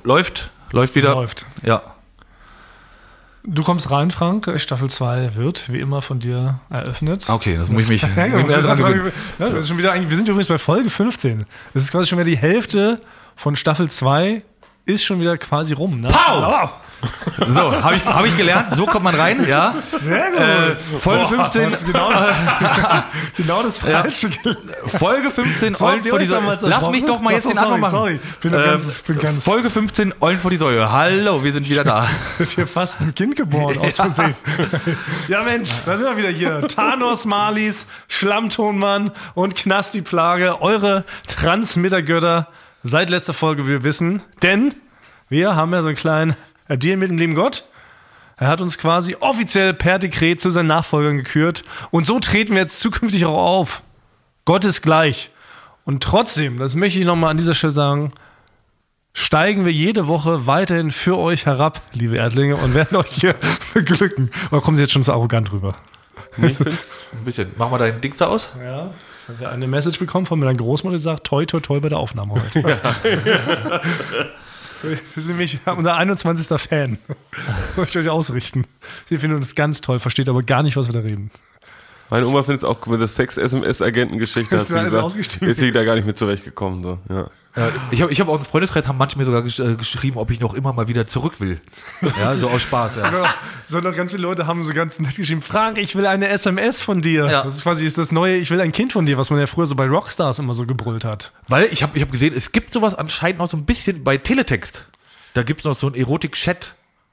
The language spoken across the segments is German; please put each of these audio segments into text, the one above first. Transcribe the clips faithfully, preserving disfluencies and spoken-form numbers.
läuft, läuft wieder. Läuft. Ja. Du kommst rein, Frank. Staffel zwei wird wie immer von dir eröffnet. Okay, das muss ich mich. Ja, muss ich das, dran das, gewöhnen. das ist schon wieder eigentlich, wir sind übrigens bei Folge fünfzehn. Das ist quasi schon wieder die Hälfte von Staffel zwei. Ist schon wieder quasi rum. Ne? Pau! So, habe ich, hab ich gelernt. So kommt man rein, ja. Sehr gut. Äh, Folge Boah, fünfzehn. das ist genau, genau das Falsche. Ja. Folge fünfzehn, So, Eulen vor die Säule. Lass mich doch mal jetzt oh, den Anfang machen. Sorry, bin Äh, ganz, bin ganz Folge fünfzehn, Eulen vor die Säule. Hallo, wir sind wieder da. wird hier fast ein Kind geboren, aus Versehen. Ja Mensch, da sind wir wieder hier. Thanos, Marlies, Schlammtonmann und Knasti-Plage. Eure Transmittergötter seit letzter Folge, wir wissen. Denn wir haben ja so einen kleinen Deal mit dem lieben Gott. Er hat uns quasi offiziell per Dekret zu seinen Nachfolgern gekürt. Und so treten wir jetzt zukünftig auch auf. Gott ist gleich. Und trotzdem, das möchte ich nochmal an dieser Stelle sagen, steigen wir jede Woche weiterhin für euch herab, liebe Erdlinge, und werden euch hier beglücken. Oder kommen Sie jetzt schon so arrogant rüber? Ich find's ein bisschen. Mach mal dein Dings da aus. Ja. Ich habe ja eine Message bekommen von meiner Großmutter, die sagt, toi, toi, toi bei der Aufnahme heute. Ja. Sie sind nämlich unser einundzwanzigster Fan. Möchte ich euch ausrichten. Sie finden uns ganz toll, versteht aber gar nicht, was wir da reden. Meine Oma findet es auch mit der Sex-S M S-Agentengeschichte, hat Ist sie da alles gesagt, ausgestiegen? ist sie da gar nicht mit zurechtgekommen. So. Ja. Ja, ich habe ich hab auch einen Freundeskreis, haben manche mir sogar gesch äh, geschrieben, ob ich noch immer mal wieder zurück will. Ja, so aus Spaß. Ja. Genau. Sondern ganz viele Leute haben so ganz nett geschrieben, Frank, ich will eine S M S von dir. Ja. Das ist quasi das neue, ich will ein Kind von dir, was man ja früher so bei Rockstars immer so gebrüllt hat. Weil ich habe ich hab gesehen, es gibt sowas anscheinend noch so ein bisschen bei Teletext. Da gibt es noch so einen Erotik-Chat.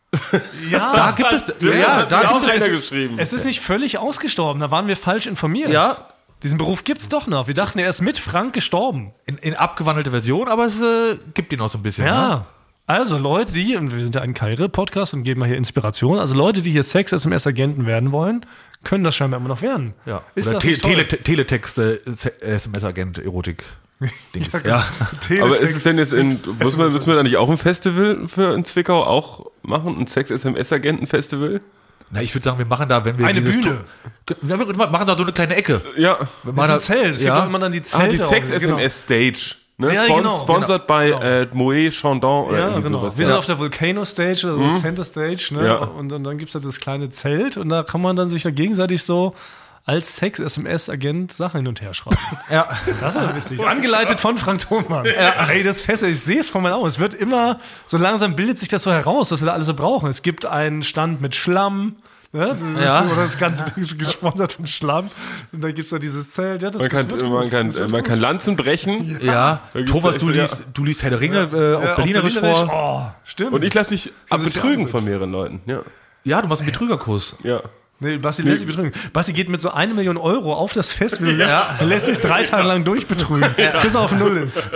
Ja, Da gibt es, ja, ja, da hat ist auch es, einer es, geschrieben. es ist nicht völlig ausgestorben, da waren wir falsch informiert. ja, Diesen Beruf gibt's doch noch. Wir dachten, er ist mit Frank gestorben. in, in abgewandelte Version, aber es äh, gibt ihn noch so ein bisschen. Ja. Ne? Also Leute, die, und wir sind ja ein Karriere-Podcast und geben mal hier Inspiration, also Leute, die hier Sex-S M S-Agenten werden wollen, können das scheinbar immer noch werden. Ja. Ist Oder das Te nicht toll? Tele Teletext, äh, S M S-Agent, Erotik. Dings. Ja, Aber ist es denn jetzt in, muss man, müssen wir da nicht auch ein Festival für in Zwickau auch machen? Ein Sex-S M S-Agenten-Festival? Na, ich würde sagen, wir machen da, wenn wir Eine dieses Bühne. Tu- Ja, wir machen da so eine kleine Ecke. Ja. Wir Das machen ist da, ein Zelt. Es gibt ja. doch immer dann die Zelte. Ah, die auch. Sex-S M S-Stage. Ne? Ja, Spon genau. Sponsored bei Genau. äh, Moet Chandon oder Ja, irgendwie genau. sowas. Wir ja. sind auf der Volcano Stage, also mhm. Center Stage, ne? Ja. Und dann, dann gibt es halt das kleine Zelt und da kann man dann sich da gegenseitig so als Sex-S M S-Agent Sachen hin und her schreiben. Ja. Das ist ja witzig. Angeleitet von Frank Thonmann. Ja. Ey, das Fest, ich sehe es vor meinen Augen. Es wird immer, so langsam bildet sich das so heraus, was wir da alles so brauchen. Es gibt einen Stand mit Schlamm. Ne? Ja. Oder das ganze Ding ist gesponsert von Schlamm. Und dann gibt es da dieses Zelt. Ja, das, Man kann, das wird man gut. kann, Das wird man gut. kann Lanzen brechen. Ja, Da gibt's Thomas, echt du so, ja. liest, du liest Herr der Ringe äh, Ja, auf Berlinerisch vor. Oh, stimmt. Und ich lasse dich Also, betrügen ja, von mehreren Leuten. Ja. Ja, du machst einen Betrügerkurs. Ja. Nee, Basti lässt sich betrügen. Basti geht mit so eine Million Euro auf das Festival und lässt, lässt sich drei Tage lang durchbetrügen, bis er auf Null ist.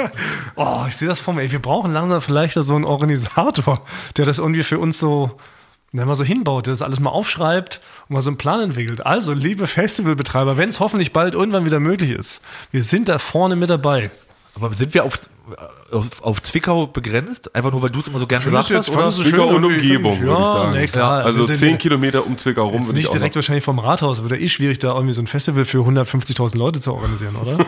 Oh, ich sehe das vor mir. Ey, wir brauchen langsam vielleicht so einen Organisator, der das irgendwie für uns so, der mal so hinbaut, der das alles mal aufschreibt und mal so einen Plan entwickelt. Also, liebe Festivalbetreiber, wenn es hoffentlich bald irgendwann wieder möglich ist, wir sind da vorne mit dabei. Aber sind wir auf, auf, auf Zwickau begrenzt? Einfach nur, weil du es immer so gerne gesagt hast? Oder? fandest du Zwickau schön und irgendwie, Umgebung, finde würde ich ja, sagen. Nee, klar. Also den- zehn Kilometer um Zwickau rum Jetzt würde ich nicht auch direkt noch. wahrscheinlich vom Rathaus, wird ja eh schwierig, da irgendwie so ein Festival für hundertfünfzigtausend Leute zu organisieren, oder?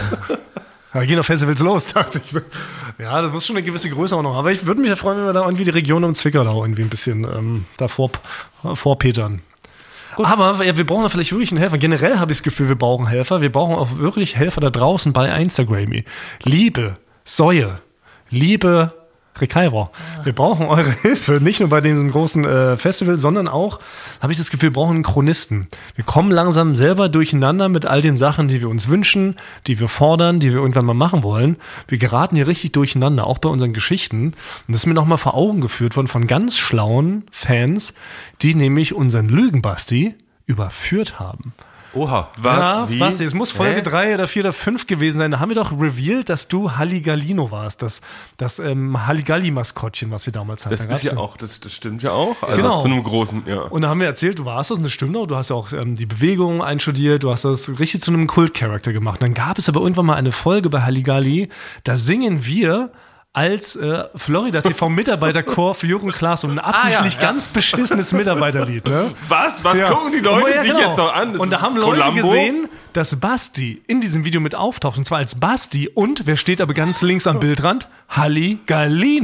Da gehen doch Festivals los, dachte ich. Ja, das muss schon eine gewisse Größe auch noch. Aber ich würde mich ja freuen, wenn wir da irgendwie die Region um Zwickau da auch irgendwie ein bisschen ähm, davor vorpetern. Aber ja, wir brauchen da vielleicht wirklich einen Helfer. Generell habe ich das Gefühl, wir brauchen Helfer. Wir brauchen auch wirklich Helfer da draußen bei Instagram. Liebe Säue, liebe Rekaiwa, wir brauchen eure Hilfe. Nicht nur bei diesem großen äh, Festival, sondern auch, habe ich das Gefühl, wir brauchen einen Chronisten. Wir kommen langsam selber durcheinander mit all den Sachen, die wir uns wünschen, die wir fordern, die wir irgendwann mal machen wollen. Wir geraten hier richtig durcheinander, auch bei unseren Geschichten. Und das ist mir nochmal vor Augen geführt worden von ganz schlauen Fans, die nämlich unseren Lügenbasti überführt haben. Oha. Was? Ja, Wie? Basti, es muss Folge Hä? drei oder vier oder fünf gewesen sein. Da haben wir doch revealed, dass du Halligalino warst. Das, das ähm, Halligalli-Maskottchen, was wir damals hatten. Das Da gab's ist ja auch, das, das stimmt ja auch. Also Genau. zu einem großen, ja. Und da haben wir erzählt, du warst das, und das stimmt auch. Du hast ja auch ähm, die Bewegung einstudiert, du hast das richtig zu einem Kult-Charakter gemacht. Dann gab es aber irgendwann mal eine Folge bei Halligalli, da singen wir als äh, Florida-T V-Mitarbeiterchor für Jürgen Klaas und ein absichtlich Ah, ja, ja. ganz beschissenes Mitarbeiterlied. Ne? Was? Was Ja. gucken die Leute Ja, sich genau. jetzt noch an? Das Und da ist haben Leute Columbo? gesehen, dass Basti in diesem Video mit auftaucht. Und zwar als Basti und, wer steht aber ganz links am Bildrand? Halligalino.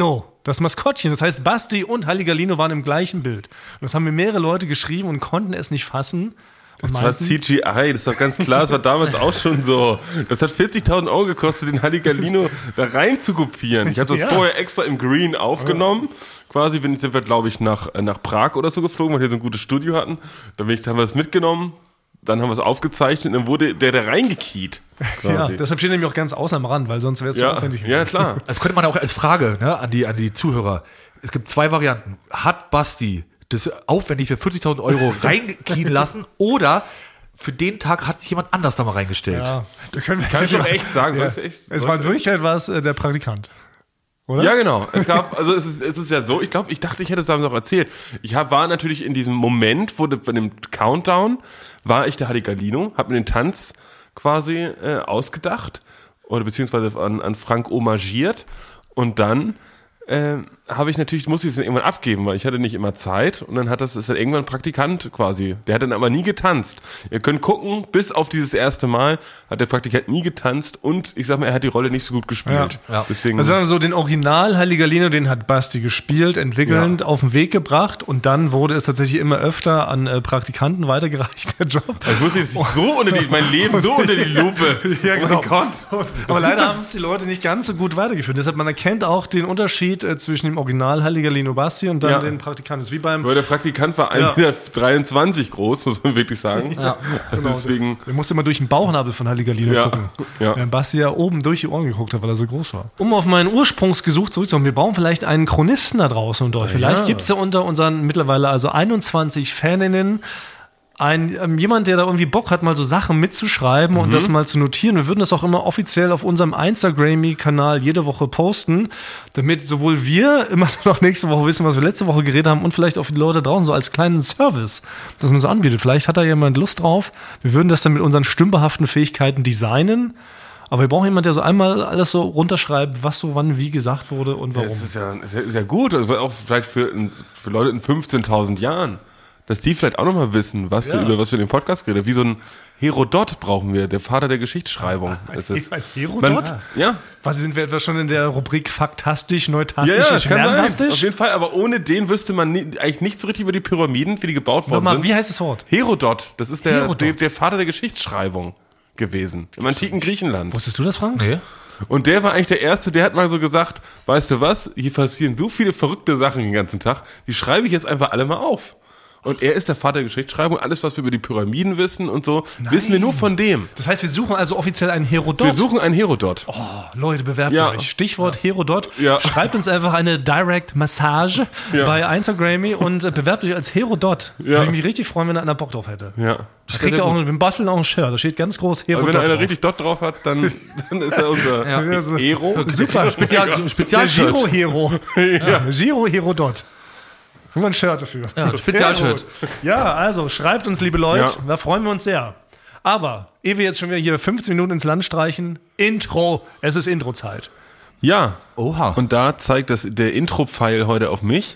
das Maskottchen. Das heißt, Basti und Halligalino waren im gleichen Bild. Und das haben mir mehrere Leute geschrieben und konnten es nicht fassen. Das war C G I, das ist doch ganz klar, das war damals auch schon so. Das hat vierzigtausend Euro gekostet, den Halligalino da rein zu kopieren. Ich habe das ja. vorher extra im Green aufgenommen. Ja. Quasi sind wir, glaube ich, nach, nach Prag oder so geflogen, weil wir so ein gutes Studio hatten. Dann haben wir das mitgenommen, dann haben wir es aufgezeichnet und dann wurde der da reingekiet. Quasi. Ja, deshalb steht nämlich auch ganz außer am Rand, weil sonst wäre es ja, so aufwendig. Ja, klar. Das könnte man auch als Frage, ne, an die, an die Zuhörer. Es gibt zwei Varianten. Hat Basti das aufwendig für vierzigtausend Euro reinkien lassen oder für den Tag hat sich jemand anders da mal reingestellt? Ja, da können wir kann ich doch echt sagen. Ja. Soll ich echt, es war in Wirklichkeit war es äh, der Praktikant. Oder? Ja, genau. Es gab, also es ist, es ist ja so, ich glaube, ich dachte, ich hätte es damals auch erzählt. Ich hab, war natürlich in diesem Moment, wo de, bei dem Countdown, war ich der Halligalino, hab mir den Tanz quasi äh, ausgedacht oder beziehungsweise an, an Frank homagiert und dann äh, habe ich natürlich, musste ich es dann irgendwann abgeben, weil ich hatte nicht immer Zeit und dann hat das, ist dann irgendwann ein Praktikant quasi, der hat dann aber nie getanzt. Ihr könnt gucken, bis auf dieses erste Mal hat der Praktikant nie getanzt und ich sag mal, er hat die Rolle nicht so gut gespielt. Ja. Ja. Deswegen, also sagen wir so, den Original Halligalino, den hat Basti gespielt, entwickelnd, ja. auf den Weg gebracht und dann wurde es tatsächlich immer öfter an äh, Praktikanten weitergereicht, der Job. Ich wusste jetzt so unter die, mein Leben so unter die Lupe. Ja, genau. Oh mein Gott. Aber leider haben es die Leute nicht ganz so gut weitergeführt. Deshalb, man erkennt auch den Unterschied äh, zwischen dem Original Halligalino Basti und dann ja. den Praktikanten. Das ist wie beim. Weil der Praktikant war ein Meter dreiundzwanzig groß, muss man wirklich sagen. Ja, genau. Deswegen. Der musste immer durch den Bauchnabel von Halligalino ja. gucken. Ja. Während Basti ja oben durch die Ohren geguckt hat, weil er so groß war. Um auf meinen Ursprungsgesuch zurückzukommen, wir brauchen vielleicht einen Chronisten da draußen und euch. Vielleicht ja. gibt es ja unter unseren mittlerweile also einundzwanzig Faninnen ein, ähm, jemand, der da irgendwie Bock hat, mal so Sachen mitzuschreiben mhm. und das mal zu notieren. Wir würden das auch immer offiziell auf unserem Instagram-Kanal jede Woche posten, damit sowohl wir immer noch nächste Woche wissen, was wir letzte Woche geredet haben und vielleicht auch die Leute draußen so als kleinen Service, das man so anbietet. Vielleicht hat da jemand Lust drauf. Wir würden das dann mit unseren stümperhaften Fähigkeiten designen. Aber wir brauchen jemanden, der so einmal alles so runterschreibt, was so wann wie gesagt wurde und warum. Ja, das ist ja, ist ja, ist ja gut, also auch vielleicht für, für Leute in fünfzehntausend Jahren. Dass die vielleicht auch nochmal wissen, was wir, ja. über was wir in dem Podcast reden. Wie so ein Herodot brauchen wir, der Vater der Geschichtsschreibung. Ein, ist es. ein Herodot? Man, ja. Was, sind wir etwa schon in der Rubrik faktastisch, neutastisch, ja, ja, das kann sein. Auf jeden Fall, aber ohne den wüsste man nie, eigentlich nicht so richtig über die Pyramiden, wie die gebaut worden Nochmal, sind. Wie heißt das Wort? Herodot, das ist der, der, der Vater der Geschichtsschreibung gewesen. Im antiken Griechenland. Wusstest du das, Frank? Nee. Und der war eigentlich der Erste, der hat mal so gesagt, weißt du was, hier passieren so viele verrückte Sachen den ganzen Tag, die schreibe ich jetzt einfach alle mal auf. Und er ist der Vater der Geschichtsschreibung. Alles, was wir über die Pyramiden wissen und so, Nein. wissen wir nur von dem. Das heißt, wir suchen also offiziell einen Herodot? Wir suchen einen Herodot. Oh, Leute, bewerbt ja. euch. Stichwort ja. Herodot. Ja. Schreibt uns einfach eine Direct Massage ja. bei Instagram und bewerbt euch als Herodot. Ja. Würde ich mich richtig freuen, wenn da einer Bock drauf hätte. Ja. Das kriegt er auch, wir basteln auch ein Shirt. Da steht ganz groß Herodot. Aber wenn einer drauf. richtig Dot drauf hat, dann, dann ist er unser ja. Hero. Super. Spezial, Spezial Giro-Hero. ja. Giro-Herodot. Nur ein Shirt dafür. Ja, Spezialshirt. Ja, also schreibt uns, liebe Leute, ja. da freuen wir uns sehr. Aber, ehe wir jetzt schon wieder hier fünfzehn Minuten ins Land streichen, Intro, es ist Intro-Zeit. Ja, oha. Und da zeigt das der Intro-Pfeil heute auf mich.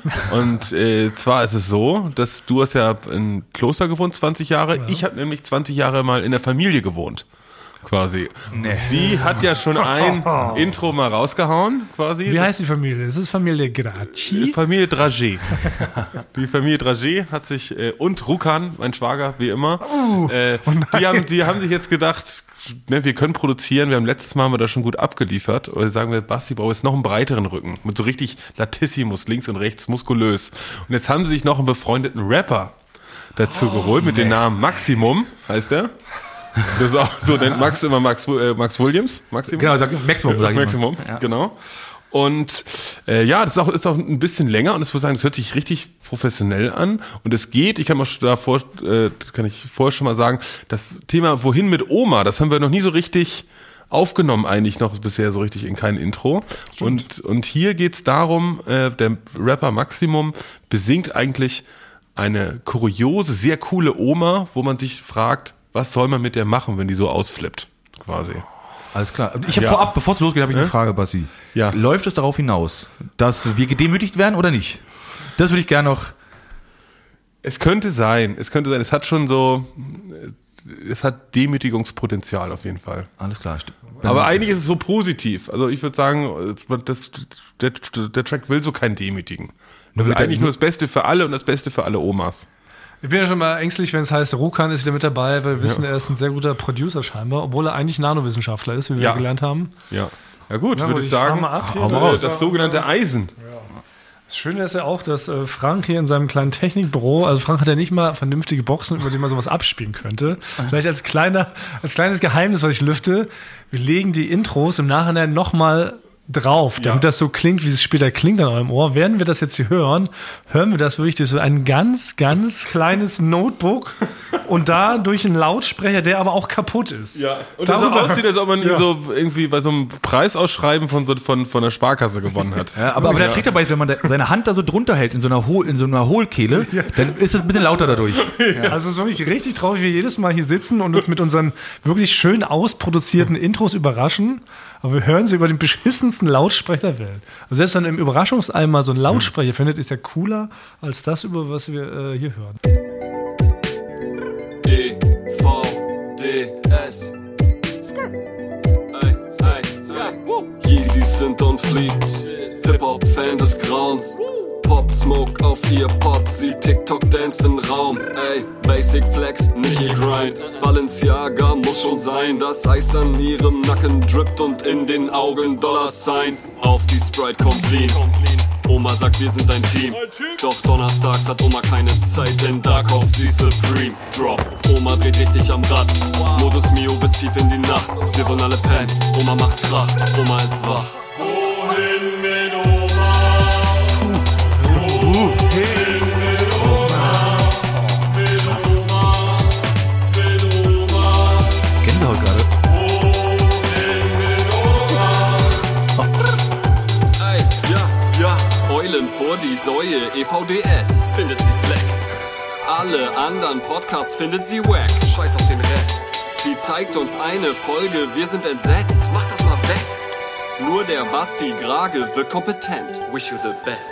Und äh, zwar ist es so, dass du hast ja in Kloster gewohnt, zwanzig Jahre. Ja. Ich habe nämlich zwanzig Jahre mal in der Familie gewohnt. Quasi. Nee. Die hat ja schon ein Intro mal rausgehauen, quasi. Wie heißt die Familie? Das ist Familie Gracchi. Familie Dragé. Die Familie Dragé hat sich, äh, und Rukan, mein Schwager, wie immer, uh, äh, oh die, haben, die haben sich jetzt gedacht, ne, wir können produzieren, wir haben letztes Mal haben wir das schon gut abgeliefert, oder sagen wir, Basti braucht jetzt noch einen breiteren Rücken, mit so richtig Latissimus, links und rechts, muskulös. Und jetzt haben sie sich noch einen befreundeten Rapper dazu oh, geholt, mit nee. dem Namen Maximum, heißt der. Das ist auch so, nennt Max immer Max, äh, Max Williams. Maximum. Genau, sag Maximum, sag ich Maximum, ja. genau. Und äh, ja, das ist auch, ist auch ein bisschen länger und ich würde sagen, das hört sich richtig professionell an und es geht, ich kann mal davor, äh, kann ich vorher schon mal sagen, das Thema Wohin mit Oma, das haben wir noch nie so richtig aufgenommen eigentlich noch bisher so richtig in kein Intro. Und, und hier geht's darum, äh, der Rapper Maximum besingt eigentlich eine kuriose, sehr coole Oma, wo man sich fragt, was soll man mit der machen, wenn die so ausflippt, quasi. Alles klar. Ich habe ja. vorab, bevor es losgeht, habe ich eine Frage, Basti. Ja. Läuft es darauf hinaus, dass wir gedemütigt werden oder nicht? Das würde ich gerne noch... Es könnte sein, es könnte sein, es hat schon so, es hat Demütigungspotenzial auf jeden Fall. Alles klar. Aber eigentlich ist es so positiv. Also ich würde sagen, das, der, der Track will so keinen demütigen. Er will eigentlich nur das Beste für alle und das Beste für alle Omas. Ich bin ja schon mal ängstlich, wenn es heißt, Rukan ist wieder mit dabei, weil wir wissen, ja. er ist ein sehr guter Producer scheinbar, obwohl er eigentlich Nanowissenschaftler ist, wie wir ja. gelernt haben. Ja, ja gut, ja, würde ich sagen, ab, das, das sogenannte Eisen. Ja. Das Schöne ist ja auch, dass äh, Frank hier in seinem kleinen Technikbüro, also Frank hat ja nicht mal vernünftige Boxen, über die man sowas abspielen könnte. Vielleicht als kleiner, als kleines Geheimnis, was ich lüfte, wir legen die Intros im Nachhinein nochmal drauf, damit ja. das so klingt, wie es später klingt an eurem Ohr. Werden wir das jetzt hier hören, hören wir das wirklich durch so ein ganz, ganz kleines Notebook und da durch einen Lautsprecher, der aber auch kaputt ist. Ja, und das so aussieht, als ob man ja. so irgendwie bei so einem Preisausschreiben von, so, von, von der Sparkasse gewonnen hat. Ja, aber, aber ja. der Trick dabei ist, wenn man seine Hand da so drunter hält, in so einer, Hohl, in so einer Hohlkehle, ja. dann ist es ein bisschen lauter dadurch. Ja. Also es ist wirklich richtig traurig, wie wir jedes Mal hier sitzen und uns mit unseren wirklich schön ausproduzierten Intros überraschen. Aber wir hören sie über den beschissensten Lautsprecher der Welt. Also selbst wenn ihr im Überraschungseimer so einen Lautsprecher findet, ist ja cooler als das, über was wir äh, hier hören. E V D S Ey, ey, ey. Yeezys sind on fleek. Hip-Hop-Fan des Grauens. Pop Smoke auf ihr Pod, sie TikTok dance den Raum. Ey, Basic Flex, nicht Grind. Balenciaga muss schon sein. Das Eis an ihrem Nacken drippt und in den Augen Dollar Signs. Auf die Sprite kommt lean. Oma sagt, wir sind ein Team. Doch donnerstags hat Oma keine Zeit, denn da kauft sie Supreme. Drop, Oma dreht richtig am Rad. Modus Mio bis tief in die Nacht. Wir wollen alle pennen, Oma macht Krach. Oma ist wach. Wohin mit Oma? Wohin mit Oma? Mit Oma, mit Oma. Gänsehaut gerade. Wohin mit Oma? Ey, ja, ja. Eulen vor die Säue, E V D S, findet sie flex. Alle anderen Podcasts findet sie wack. Scheiß auf den Rest. Sie zeigt uns eine Folge, wir sind entsetzt. Mach das mal weg. Nur der Basti Grage wird kompetent. Wish you the best.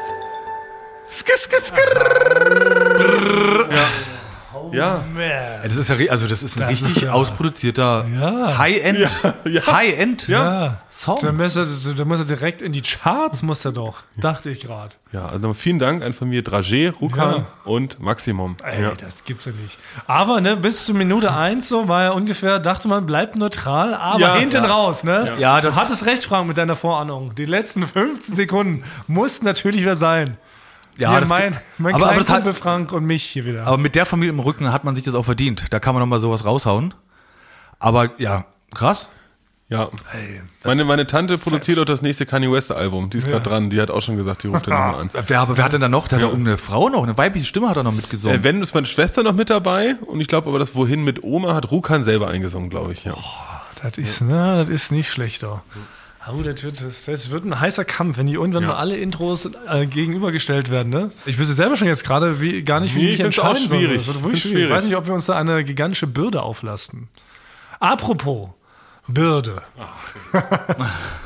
Ja. Ja. Ja, das ist ja, also das ist ein das richtig ist ja ausproduzierter ja. High-End, ja. Ja. High-End ja. Song. Da muss, er, da muss er direkt in die Charts, muss er doch, dachte ich gerade. Ja, also vielen Dank an von mir Dragé, Rukan ja. und Maximum. Ey, ja. das gibt's ja nicht. Aber ne, bis zur Minute eins so war er ungefähr, dachte man, bleibt neutral, aber ja, hinten ja. raus, ne? Ja, ja, das du hattest recht, Frank, mit deiner Vorahnung. Die letzten fünfzehn Sekunden mussten natürlich wieder sein. Ja, hier das mein, mein aber, aber Kumpel hat, Frank und mich hier wieder. Aber mit der Familie im Rücken hat man sich das auch verdient. Da kann man noch mal sowas raushauen. Aber ja, krass. Ja. Ey. Meine, meine Tante produziert auch das nächste Kanye West Album. Die ist ja. gerade dran. Die hat auch schon gesagt, die ruft den nochmal an. Wer, aber wer hat denn da noch? Da hat ja. doch irgendeine Frau noch, eine weibliche Stimme hat er noch mitgesungen. Äh, wenn ist meine Schwester noch mit dabei. Und ich glaube aber, das Wohin mit Oma hat Rukan selber eingesungen, glaube ich. Ja. Oh, das ist, na, das ist nicht schlechter. Oh, das, wird, das, das wird ein heißer Kampf, wenn die irgendwann ja. mal alle Intros äh, gegenübergestellt werden. Ne? Ich wüsste selber schon jetzt gerade wie, gar nicht, wie nee, ich mich entscheiden auch schwierig. soll. Das wird schwierig. Ich weiß nicht, ob wir uns da eine gigantische Bürde auflasten. Apropos Bürde. Oh, okay.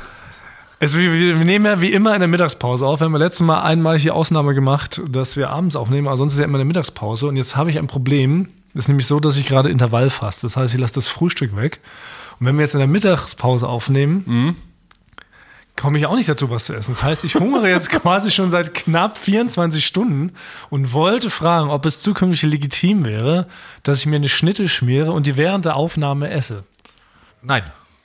es, wir, wir nehmen ja wie immer in der Mittagspause auf. Wir haben ja letztes Mal einmalig die Ausnahme gemacht, dass wir abends aufnehmen, aber sonst ist ja immer eine Mittagspause. Und jetzt habe ich ein Problem. Das ist nämlich so, dass ich gerade Intervall faste. Das heißt, ich lasse das Frühstück weg. Und wenn wir jetzt in der Mittagspause aufnehmen, mhm. komme ich auch nicht dazu, was zu essen. Das heißt, ich hungere jetzt quasi schon seit knapp vierundzwanzig Stunden und wollte fragen, ob es zukünftig legitim wäre, dass ich mir eine Schnitte schmiere und die während der Aufnahme esse. Nein.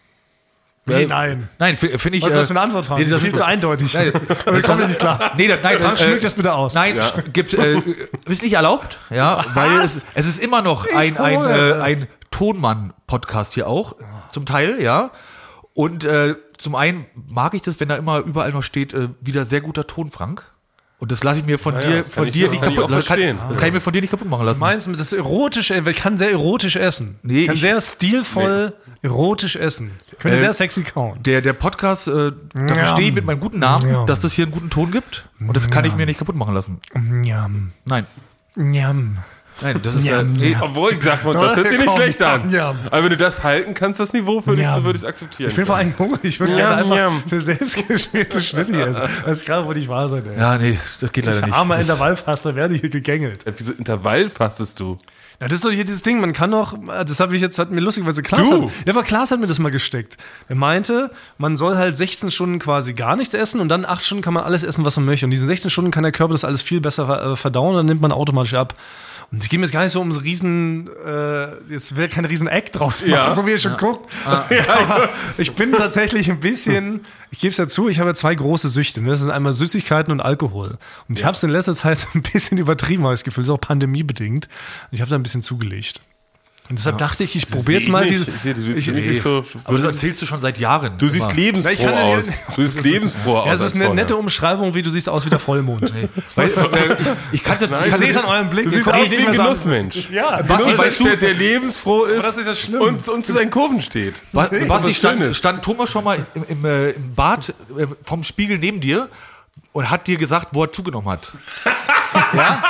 Wie, nein. Nein, finde ich. Was ist das für eine Antwort, Frank? Nee, das ist viel zu eindeutig. Nein, das kommt nicht klar. Nee, das, nein, Frank, äh, schmückt das bitte aus. Nein, ja. gibt, äh, ist nicht erlaubt, ja, weil es, es ist immer noch ein, ein, äh, ein Tonmann-Podcast hier auch, zum Teil, ja. Und äh, zum einen mag ich das, wenn da immer überall noch steht, äh, wieder sehr guter Ton, Frank. Und das lasse ich mir von ja, dir, ja, von dir nicht kaputt. Das kann, das kann ich mir von dir nicht kaputt machen lassen. Du meinst, das erotisch, ich kann sehr erotisch essen. Nee, kann ich, sehr stilvoll nee. erotisch essen. Könnte äh, sehr sexy kauen. Der, der Podcast, äh, da ja. verstehe ich mit meinem guten Namen, ja. dass das hier einen guten Ton gibt. Und das kann ja. ich mir nicht kaputt machen lassen. Ja. Nein. Ja. Nein, das ist ja, äh, nee. Obwohl, ich sag mal, das hört sich nicht schlecht an. Ja. Aber wenn du das halten kannst, das Niveau, würde ja. ich es akzeptieren. Ich bin vor allem hungrig. Ich würde ja, gerne einfach eine selbstgeschmierte Schnitte essen. Das ist gerade, wo ich wahr sein. Ey. Ja, nee, das geht leider ich nicht. Armer Intervallfaster werde hier gegängelt. Ja, wieso Intervall fastest du? Ja, das ist doch hier dieses Ding, man kann doch, das habe ich jetzt, hat mir lustigerweise Klaas, Du? hat, ja, aber Klaas hat mir das mal gesteckt. Er meinte, man soll halt sechzehn Stunden quasi gar nichts essen und dann acht Stunden kann man alles essen, was man möchte. Und diesen sechzehn Stunden kann der Körper das alles viel besser verdauen, dann nimmt man automatisch ab. Und ich gehe mir jetzt gar nicht so um so riesen, äh, jetzt will kein riesen Eck draus machen, Ja. so wie ihr schon guckt. Aber ich bin tatsächlich ein bisschen, ich gebe es dazu, ich habe ja zwei große Süchte. Ne? Das sind einmal Süßigkeiten und Alkohol. Und ich habe es in letzter Zeit ein bisschen übertrieben, habe ich das Gefühl, das ist auch pandemiebedingt. Und ich habe da ein bisschen zugelegt. Und deshalb dachte ich, ich probiere jetzt mal Ich diese. sehe, du siehst ich- wirklich ich- so, Aber das erzählst du schon seit Jahren. du siehst immer. lebensfroh Ich kann ja- aus. Du siehst lebensfroh aus. Ja, es ist als eine vorher. nette Umschreibung, wie du siehst aus wie der Vollmond. Weil, äh, ich, ich kann das, Nein, ich Ich kann sehe es das, an eurem Blick. Du ihr siehst könnt aus nicht wie ein mehr sagen- Genussmensch. Ja, Basti, Genuss, weißt du- der, der lebensfroh ist, das ist ja schlimm. Und, und zu seinen Kurven steht. Was, Das ist was was ich stand, Schönes. stand Thomas schon mal im, im, äh, im Bad äh, vom Spiegel neben dir und hat dir gesagt, wo er zugenommen hat. ja.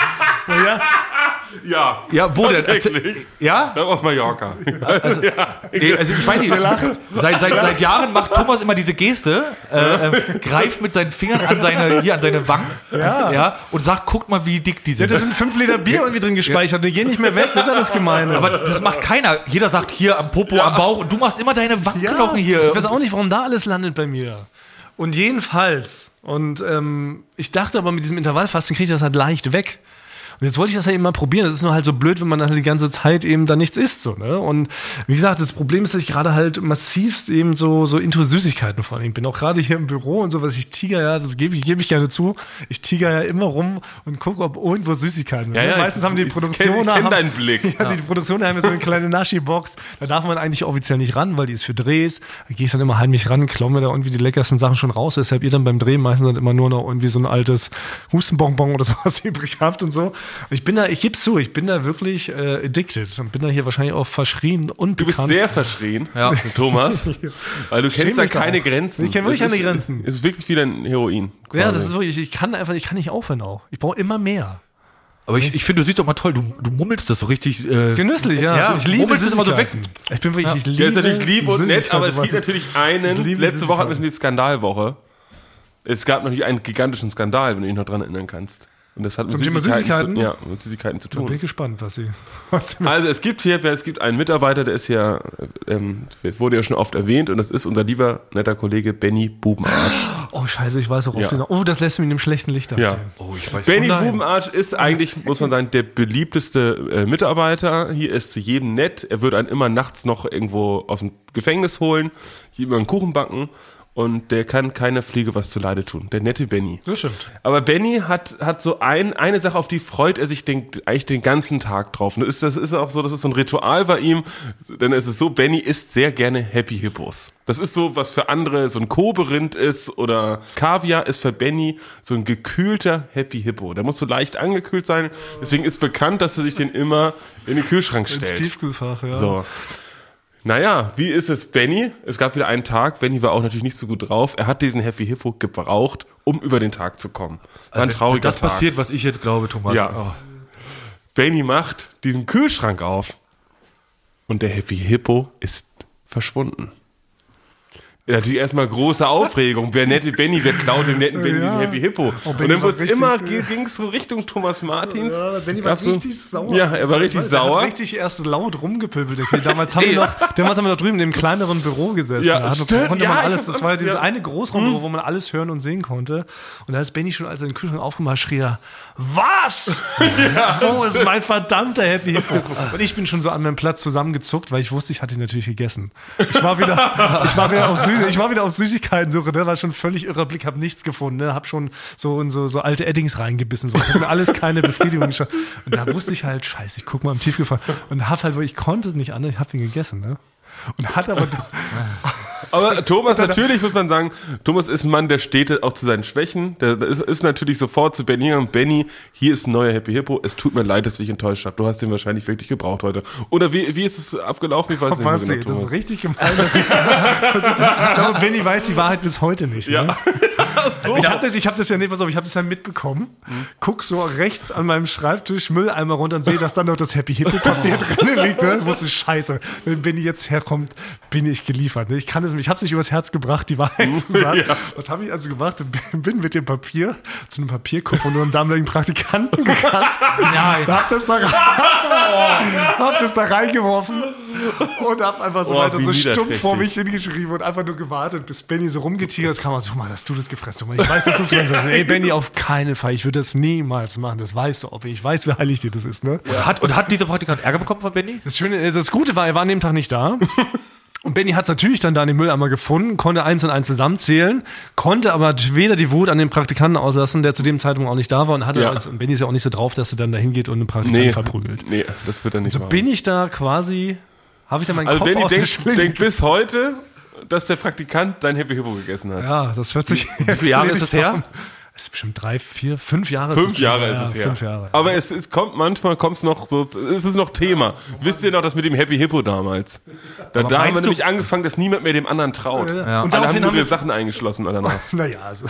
Ja, Ja, wo denn? tatsächlich. Ja? Ja, auf Mallorca. Also, nee, also ich weiß nicht, seit, seit, seit Jahren macht Thomas immer diese Geste, äh, äh, greift mit seinen Fingern an seine, hier an seine Wangen Ja. Ja, und sagt, guck mal, wie dick die Ja, sind. da sind fünf Liter Bier irgendwie drin gespeichert. Die gehen nicht mehr weg. Das ist ja das Gemeine. Aber das macht keiner. Jeder sagt hier am Popo, am Bauch und du machst immer deine Wangenknochen hier. Ich weiß auch nicht, warum da alles landet bei mir. Und jedenfalls, und ähm, ich dachte aber, mit diesem Intervallfasten kriege ich das halt leicht weg. Und jetzt wollte ich das halt eben mal probieren. Das ist nur halt so blöd, wenn man dann halt die ganze Zeit eben da nichts isst. So, ne? Und wie gesagt, das Problem ist, dass ich gerade halt massivst eben so, so into Süßigkeiten vor allem bin. Auch gerade hier im Büro und so, was ich tiger ja, das gebe ich, gebe ich gerne zu. Ich tiger ja immer rum und gucke, ob irgendwo Süßigkeiten sind. Ja, ja, Meistens ich- haben die ich Produktionen. kenn- ich kenn haben- deinen Blick. Ja, die Produktionen haben ja so eine kleine Naschi-Box. Da darf man eigentlich offiziell nicht ran, weil die ist für Drehs. Da gehe ich dann immer heimlich ran, klaue mir da irgendwie die leckersten Sachen schon raus. Deshalb ihr dann beim Drehen meistens dann immer nur noch irgendwie so ein altes Hustenbonbon oder sowas übrig habt und so. Ich bin da, ich gebe zu, ich bin da wirklich äh, addicted und bin da hier wahrscheinlich auch verschrien und Du bist bekannt. sehr verschrien, Ja. Thomas, weil du Schäm kennst da mich da keine auch. Grenzen. Ich kenn wirklich Es keine ist, Grenzen. Es ist wirklich wie ein Heroin. Ja, quasi. das ist wirklich, ich kann einfach, ich kann nicht aufhören auch. Ich brauche immer mehr. Aber ich, ich finde, du siehst doch mal toll, du, du mummelst das so richtig. Äh, Genüsslich, ja. Ja, ich liebe mummelst es immer so weg. Süßigkeiten. Ich bin wirklich, ich liebe Der ist natürlich lieb und nett, Süßigkeiten, aber es gibt natürlich einen. Ich liebe Letzte Woche hatten wir Süßigkeiten. schon die Skandalwoche. Es gab natürlich einen gigantischen Skandal, wenn du dich noch dran erinnern kannst. Und das hat mit Zum Thema Süßigkeiten? Zu, ja, mit Süßigkeiten zu Ich bin tun. gespannt, was sie. Was sie Also es gibt hier, es gibt einen Mitarbeiter, der ist ja, ähm, wurde ja schon oft erwähnt und das ist unser lieber, netter Kollege Benny Bubenarsch. oh, scheiße, ich weiß auch auf Ja. den. Oh, das lässt mich in einem schlechten Licht Ja. dastehen. oh, ich weiß Benny Oh nein. Bubenarsch ist eigentlich, muss man sagen, der beliebteste äh, Mitarbeiter. Hier ist zu jedem nett. Er würde einen immer nachts noch irgendwo aus dem Gefängnis holen, hier immer einen Kuchen backen und der kann keiner Fliege was zuleide tun. Der nette Benny. Das stimmt. Aber Benny hat, hat so ein, eine Sache, auf die freut er sich den, eigentlich den ganzen Tag drauf. Und das ist, das ist auch so, das ist so ein Ritual bei ihm. Denn es ist so, Benny isst sehr gerne Happy Hippos. Das ist so, was für andere so ein Koberind ist oder Kaviar ist für Benny so ein gekühlter Happy Hippo. Der muss so leicht angekühlt sein. Deswegen ist bekannt, dass er sich den immer in den Kühlschrank Ins stellt. Tiefkühlfach, ja. So. Naja, wie ist es Benny? Es gab wieder einen Tag, Benny war auch natürlich nicht so gut drauf. Er hat diesen Happy Hippo gebraucht, um über den Tag zu kommen. War ein Wenn trauriger das Tag. passiert, was ich jetzt glaube, Thomas. Ja. Oh. Benny macht diesen Kühlschrank auf und der Happy Hippo ist verschwunden. Ja, natürlich erstmal große Aufregung. Wer nette Benny, wer klaut dem netten Benny Ja. den Happy Hippo? Oh, und Benny dann war wird's richtig- immer, ging es so Richtung Thomas Martins. Ja, Benny war Gab's so- richtig sauer. Ja, er war richtig Der sauer. hat richtig erst laut rumgepöbelt. Okay, damals haben wir noch, damals haben wir noch drüben in dem kleineren Büro gesessen. Ja, da hat, stimmt. konnte man Ja, alles, ich das hab- war dieses ja. eine Großraumbüro, wo man alles hören und sehen konnte. Und da ist Benny schon, als er den Kühlschrank aufgemacht hat, schrie er, was? Wo ist mein verdammter Happy Hippo? Und ich bin schon so an meinem Platz zusammengezuckt, weil ich wusste, ich hatte ihn natürlich gegessen. Ich war wieder, ich war wieder auf Süß, ich war wieder auf Süßigkeitensuche, ne? War schon völlig irrer Blick, hab nichts gefunden, ne? Hab schon so in so, so alte Eddings reingebissen, so. Ich hab mir alles keine Befriedigung geschafft. Und da wusste ich halt, scheiße, ich guck mal im Tiefgefallen. Und hab halt, ich konnte es nicht anders, ich hab ihn gegessen, ne? Und hat aber, Aber Thomas, natürlich muss man sagen, Thomas ist ein Mann, der steht auch zu seinen Schwächen. Der, der ist, ist natürlich sofort zu Benny und Benny, hier ist ein neuer Happy Hippo. Es tut mir leid, dass ich dich enttäuscht habe. Du hast den wahrscheinlich wirklich gebraucht heute. Oder wie, wie ist es abgelaufen? Ich weiß nicht mehr was, genau, das ist Thomas. richtig gemein, dass ich, dass ich, ich glaube, Benny weiß die Wahrheit bis heute nicht, ne? Ja. so. Ich habe das, ich hab das ja nicht, pass auf, ich habe das ja mitbekommen. Mhm. Guck so rechts an meinem Schreibtisch, Mülleimer runter und sehe, dass dann noch das Happy Hippo Papier drin liegt. Ne? Ich wusste, scheiße, wenn Benni jetzt herkommt, bin ich geliefert. Ne? Ich kann es, ich habe es nicht übers Herz gebracht, die Wahrheit zu sagen. Ja. Was habe ich also gemacht? Bin mit dem Papier zu einem Papierkopf und nur einem damaligen Praktikanten gegangen. Nein. Hab das da, hab das da reingeworfen und hab einfach so oh, weiter so stumpf vor mich hingeschrieben und einfach nur gewartet, bis Benni so rumgetigert ist. Kam man so, mal, hast du das gefressen? Ich weiß, dass du es gefressen hast. Ey, Benni, auf keinen Fall. Ich würde das niemals machen. Das weißt du, ob ich weiß, wie heilig dir das ist, ne? Hat, und hat dieser Praktikant Ärger bekommen von Benni? Das Schöne, das Gute war, er war an dem Tag nicht da. Und Benni hat es natürlich dann da in den Mülleimer gefunden, konnte eins und eins zusammenzählen, konnte aber weder die Wut an den Praktikanten auslassen, der zu dem Zeitpunkt auch nicht da war und hatte, ja. und Benni ist ja auch nicht so drauf, dass er dann da hingeht und einen Praktikanten nee, verprügelt. Nee, das wird er nicht so machen. bin ich da quasi, habe ich da meinen also Kopf Benni ausgeschlagen. denkt denk bis heute, dass der Praktikant dein Happy Hippo gegessen hat. Ja, das hört sich Wie viele Jahre ist das her? Das ist bestimmt drei, vier, fünf Jahre. Fünf Jahre ist ja, es her. Fünf Jahre. Aber es, es kommt manchmal, kommt es noch so, es ist noch Thema. Wisst ihr noch das mit dem Happy Hippo damals? Da, da haben wir nämlich angefangen, dass niemand mehr dem anderen traut. Ja. Ja. Und alle haben nur ihre Sachen eingeschlossen danach. Naja, also.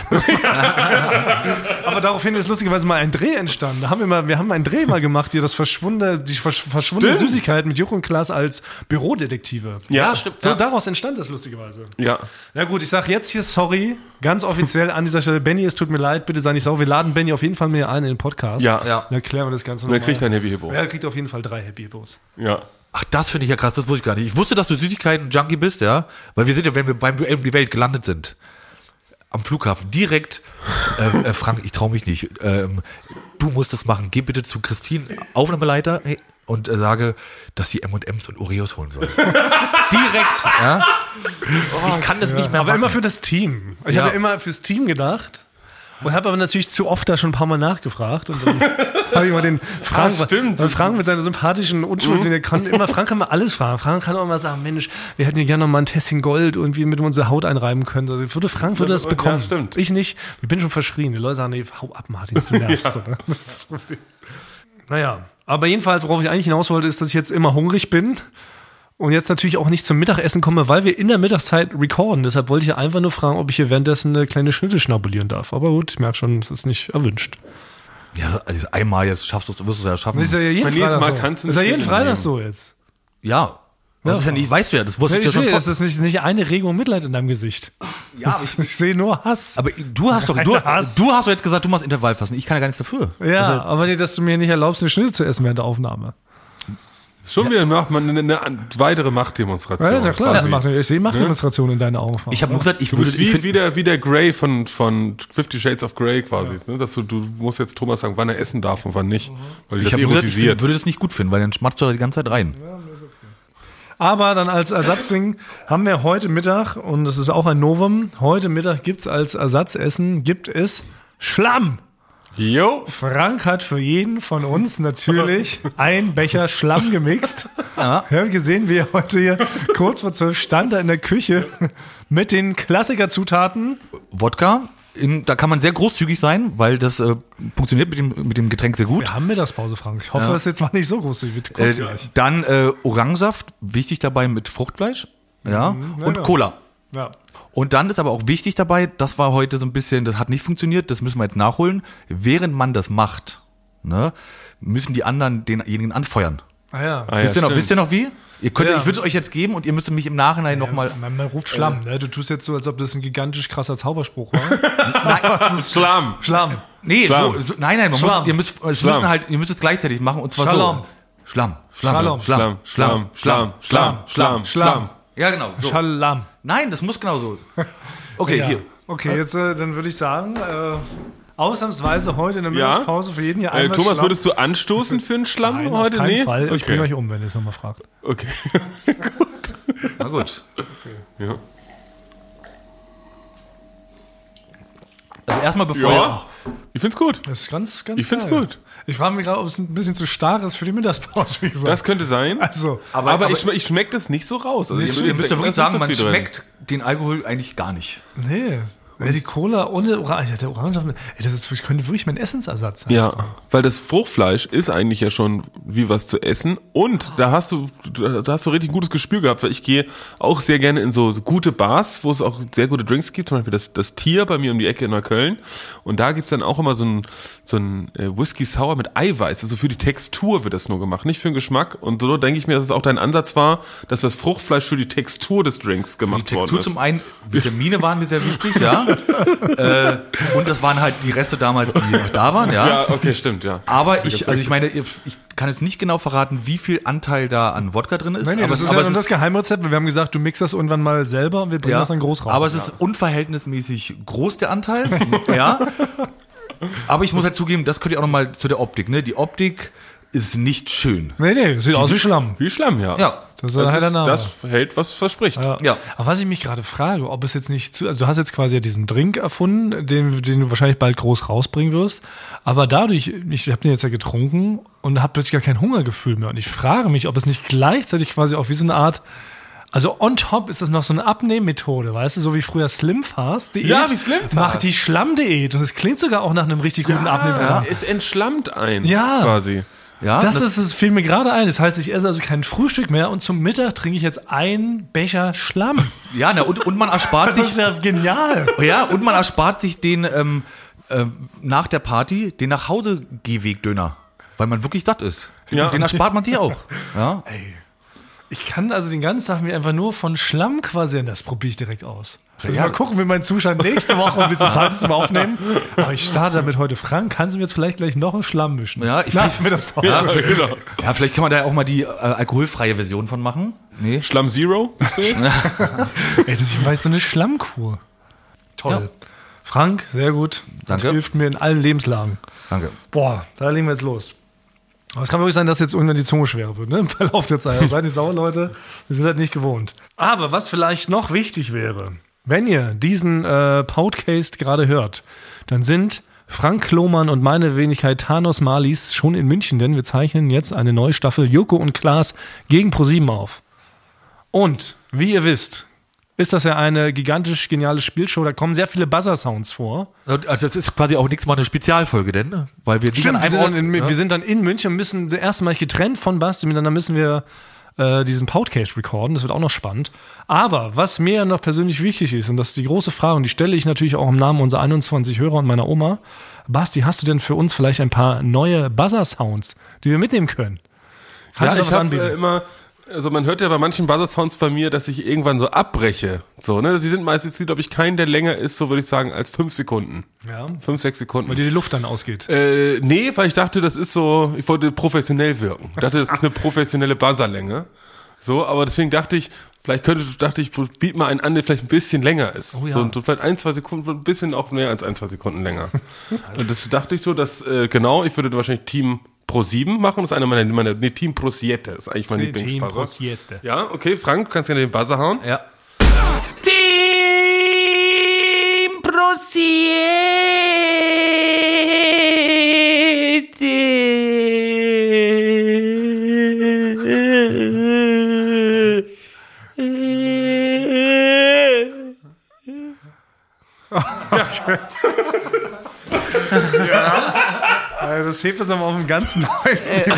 Aber daraufhin ist lustigerweise mal ein Dreh entstanden. Da haben wir mal, wir haben einen Dreh mal gemacht, hier das verschwundene, die verschwundene stimmt. Süßigkeit mit Juch und Klaas als Bürodetektive. Ja, stimmt. So, ja. daraus entstand das lustigerweise. Ja. Na gut, ich sag jetzt hier sorry, ganz offiziell an dieser Stelle, Benni, es tut mir leid, bitte sei nicht sauer. Wir laden Benni auf jeden Fall mehr ein in den Podcast. Ja. ja. Dann erklären wir das Ganze nochmal. Und er kriegt ein Happy Hippo. Ja, er kriegt auf jeden Fall drei Happy Hippos. Ja. Ach, das finde ich ja krass, das wusste ich gar nicht. Ich wusste, dass du Süßigkeiten-Junkie bist, ja. Weil wir sind ja, wenn wir beim Duell um die Welt gelandet sind, am Flughafen, direkt, äh, äh, Frank, ich traue mich nicht, ähm, du musst das machen. Geh bitte zu Christine, Aufnahmeleiter, hey, und äh, sage, dass sie M und M's und Oreos holen soll. Direkt, ja. Ich kann das ja. nicht mehr Aber machen. immer für das Team. Ich ja. habe ja immer fürs Team gedacht. Und habe aber natürlich zu oft da schon ein paar Mal nachgefragt. Und dann habe ich mal den Frank, ah, stimmt. weil Frank mit seiner sympathischen Unschuld, mhm. der kann immer, Frank kann mal alles fragen. Frank kann auch mal sagen, Mensch, wir hätten ja gerne noch mal ein Tässchen Gold irgendwie mit unsere Haut einreiben können. Also würde Frank würde das bekommen. Ja, stimmt. Ich nicht. Ich bin schon verschrien. Die Leute sagen, nee, hau ab, Martin, du nervst. ja. so, ne? Das ist naja, aber jedenfalls, worauf ich eigentlich hinaus wollte, ist, dass ich jetzt immer hungrig bin. Und jetzt natürlich auch nicht zum Mittagessen komme, weil wir in der Mittagszeit recorden. Deshalb wollte ich ja einfach nur fragen, ob ich hier währenddessen eine kleine Schnitte schnabulieren darf. Aber gut, ich merke schon, es ist nicht erwünscht. Ja, also einmal jetzt schaffst du es, wirst du es ja schaffen. Das ist ja jeden Freitag Mal so. kannst du das ist ja jeden Freitag so jetzt. Ja. Das ja. ist ja nicht, weißt du ja, das wusste ja, ich ich ja schon. Das ist nicht, nicht eine Regung Mitleid in deinem Gesicht. Ja, das, ich, ich sehe nur Hass. Aber du hast doch, du, du hast doch jetzt gesagt, du machst Intervallfasten. Ich kann ja gar nichts dafür. Ja, also, aber nee, dass du mir nicht erlaubst, eine Schnitte zu essen während der Aufnahme. Schon ja. wieder macht man eine, eine weitere Machtdemonstration. Ja, na klar, das macht, ich sehe Machtdemonstration ja? in deinen Augen. Ich habe nur gesagt, ich du würde... Wie, ich wie, der, wie der Grey von, von Fifty Shades of Grey quasi. Ja. Ne? Dass du, du musst jetzt Thomas sagen, wann er essen darf und wann nicht. Weil ich das gesagt, ich find, würde das nicht gut finden, weil dann schmatzt du da die ganze Zeit rein. Ja, ist okay. Aber dann als Ersatzding haben wir heute Mittag, und das ist auch ein Novum, heute Mittag gibt's als Ersatzessen, gibt es Schlamm. Jo. Frank hat für jeden von uns natürlich ein Becher Schlamm gemixt. Ja. Wir haben gesehen, wie er heute hier kurz vor zwölf stand da in der Küche mit den Klassikerzutaten. Wodka, in, da kann man sehr großzügig sein, weil das äh, funktioniert mit dem, mit dem Getränk sehr gut. Wir haben Mittagspause, Frank. Ich hoffe, ja. das ist jetzt mal nicht so großzügig. Äh, dann äh, Orangensaft, wichtig dabei mit Fruchtfleisch. Ja. Mhm, ja und ja. Cola. Ja. Und dann ist aber auch wichtig dabei, das war heute so ein bisschen, das hat nicht funktioniert, das müssen wir jetzt nachholen. Während man das macht, ne, müssen die anderen denjenigen anfeuern. Ah ja. Ah, ja wisst, ihr noch, wisst ihr noch wie? Ihr könnt, ja. Ich würde es euch jetzt geben und ihr müsst mich im Nachhinein ja, nochmal... Man, man ruft Schlamm, ne? Du tust jetzt so, als ob das ein gigantisch krasser Zauberspruch war. Nein, Schlamm. Schlamm. Nee, Schlamm. So, so, nein, nein, man Schlamm. muss, ihr müsst, es Schlamm. müssen halt, ihr müsst es gleichzeitig machen und zwar Schlamm. so. Schlamm. Schlamm. Schlamm. Schlamm. Schlamm. Schlamm. Schlamm. Schlamm. Schlamm. Ja, genau. So. Schlamm. Nein, das muss genau so sein. Okay, ja. hier. Okay, jetzt äh, dann würde ich sagen, äh, ausnahmsweise heute in der Ja? Mittagspause für jeden hier Äh, einmal Thomas, Schlamm. würdest du anstoßen für einen Schlamm Nein, heute? auf keinen Nee? Fall. Ich Okay. bringe euch um, wenn ihr es nochmal fragt. Okay. Na gut. Ja. Also erstmal bevor... Ja. Ich find's gut. Das ist ganz, ganz Ich find's geil. gut. Ich frage mich gerade, ob es ein bisschen zu stark ist für die Mittagspause, wie gesagt. Das könnte sein. also, aber aber- aber ich, ich schmecke das nicht so raus. Also Ihr, ich- ihr müsst ja da wirklich ist nicht sagen, so man viel drin. schmeckt den Alkohol eigentlich gar nicht. nee. Ja, die Cola ohne Orange, der Orangensaft, ey, das ist, könnte wirklich mein Essensersatz sein. Ja, weil das Fruchtfleisch ist eigentlich ja schon wie was zu essen und da hast du, da hast du richtig ein gutes Gespür gehabt, weil ich gehe auch sehr gerne in so, so gute Bars, wo es auch sehr gute Drinks gibt, zum Beispiel das, das Tier bei mir um die Ecke in Neukölln und da gibt's dann auch immer so ein, so ein äh, Whisky Sour mit Eiweiß, also für die Textur wird das nur gemacht, nicht für den Geschmack und so denke ich mir, dass es auch dein Ansatz war, dass das Fruchtfleisch für die Textur des Drinks gemacht Die worden Textur ist. zum einen, Vitamine waren mir sehr wichtig, ja. äh, und das waren halt die Reste damals, die noch da waren, ja. Ja, okay, stimmt, ja. Aber ich, also ich meine, ich kann jetzt nicht genau verraten, wie viel Anteil da an Wodka drin ist. Nein, nee, aber das es, ist aber ja es das Geheimrezept. Wir haben gesagt, du mixst das irgendwann mal selber und wir bringen ja, das dann groß raus. aber es ist unverhältnismäßig groß, der Anteil, ja. Aber ich muss halt zugeben, das könnt ihr auch nochmal zu der Optik, ne? Die Optik ist nicht schön. Nee, nee, sieht aus wie Schlamm. Wie Schlamm, ja. Ja. Das ist halt der Name. das hält, was verspricht. Ja. Ja. Aber was ich mich gerade frage, ob es jetzt nicht zu, also du hast jetzt quasi diesen Drink erfunden, den, den du wahrscheinlich bald groß rausbringen wirst, aber dadurch, ich habe den jetzt ja getrunken und habe plötzlich gar kein Hungergefühl mehr und ich frage mich, ob es nicht gleichzeitig quasi auch wie so eine Art, also on top ist das noch so eine Abnehmmethode, weißt du, so wie früher Slim Fast Diät. Ja, wie Slim Fast. Macht die Schlammdiät und es klingt sogar auch nach einem richtig guten Abnehmprogramm. Es entschlammt ein, Ja. quasi. Ja, Das, ist, es fiel mir gerade ein. Das heißt, ich esse also kein Frühstück mehr und zum Mittag trinke ich jetzt einen Becher Schlamm. ja, na, und, und man erspart Das sich, ist ja genial. ja, und man erspart sich den, ähm, äh, nach der Party, den Nachhause-Gehweg-Döner. Weil man wirklich satt ist. Ja. Den erspart man dir auch. Ja. Ich kann also den ganzen Tag mir einfach nur von Schlamm quasi, das probiere ich direkt aus. Also Ja. mal gucken, wie mein Zustand nächste Woche ein bisschen Zeit ist zum Aufnehmen. Aber ich starte damit heute. Frank, kannst du mir jetzt vielleicht gleich noch einen Schlamm mischen? Ja, ich- Na, ich- mir das Pause. Ja, genau. Ja, vielleicht kann man da auch mal die äh, alkoholfreie Version von machen. Nee. Schlamm Zero? Ey, das ist weiß so eine Schlammkur. Toll. Ja. Frank, sehr gut. Das Danke. hilft mir in allen Lebenslagen. Danke. Boah, da legen wir jetzt los. Aber es kann wirklich sein, dass jetzt irgendwann die Zunge schwerer wird, ne? Im Verlauf der Zeit. Seid nicht sauer, Leute. Wir sind halt nicht gewohnt. Aber was vielleicht noch wichtig wäre, wenn ihr diesen äh, Podcast gerade hört, dann sind Frank Lohmann und meine Wenigkeit Thanos Malis schon in München, denn wir zeichnen jetzt eine neue Staffel Joko und Klaas gegen ProSieben auf. Und, wie ihr wisst, ist das ja eine gigantisch geniale Spielshow. Da kommen sehr viele Buzzer-Sounds vor. Also das ist quasi auch nächstes Mal eine Spezialfolge, denn, ne? Weil wir die Stimmt, an wir einem sind, Ort, dann in, ja? wir sind dann in München und müssen erstmalig getrennt von Basti, miteinander müssen wir äh, diesen Podcast recorden. Das wird auch noch spannend. Aber was mir noch persönlich wichtig ist, und das ist die große Frage, und die stelle ich natürlich auch im Namen unserer einundzwanzig Hörer und meiner Oma. Basti, hast du denn für uns vielleicht ein paar neue Buzzer-Sounds, die wir mitnehmen können? Kannst Ja, du da ich was habe anbieten? äh, immer, also man hört ja bei manchen Buzzer-Sounds bei mir, dass ich irgendwann so abbreche. So, ne? Sie sind meistens, glaube ich, kein, der länger ist, so würde ich sagen, als fünf Sekunden. Ja. Fünf, sechs Sekunden. Weil dir die Luft dann ausgeht. Äh, nee, weil ich dachte, das ist so, ich wollte professionell wirken. Ich dachte, das ist eine professionelle Buzzerlänge. So, aber deswegen dachte ich, vielleicht könnte, dachte ich, biet mal einen an, der vielleicht ein bisschen länger ist. Oh ja. So, so vielleicht ein, zwei Sekunden, ein bisschen auch mehr als ein, zwei Sekunden länger. Und das dachte ich so, dass, äh, genau, ich würde wahrscheinlich Team ProSieben machen. Das ist einer meiner, meiner nee, Team ProSiete. Das ist eigentlich mein Team Lieblingsbuzzer. ProSiete. Ja, okay, Frank, du kannst gerne den Buzzer hauen. Ja. Team Prosiete. Ja, das hebt das nochmal auf einem ganz neues Niveau.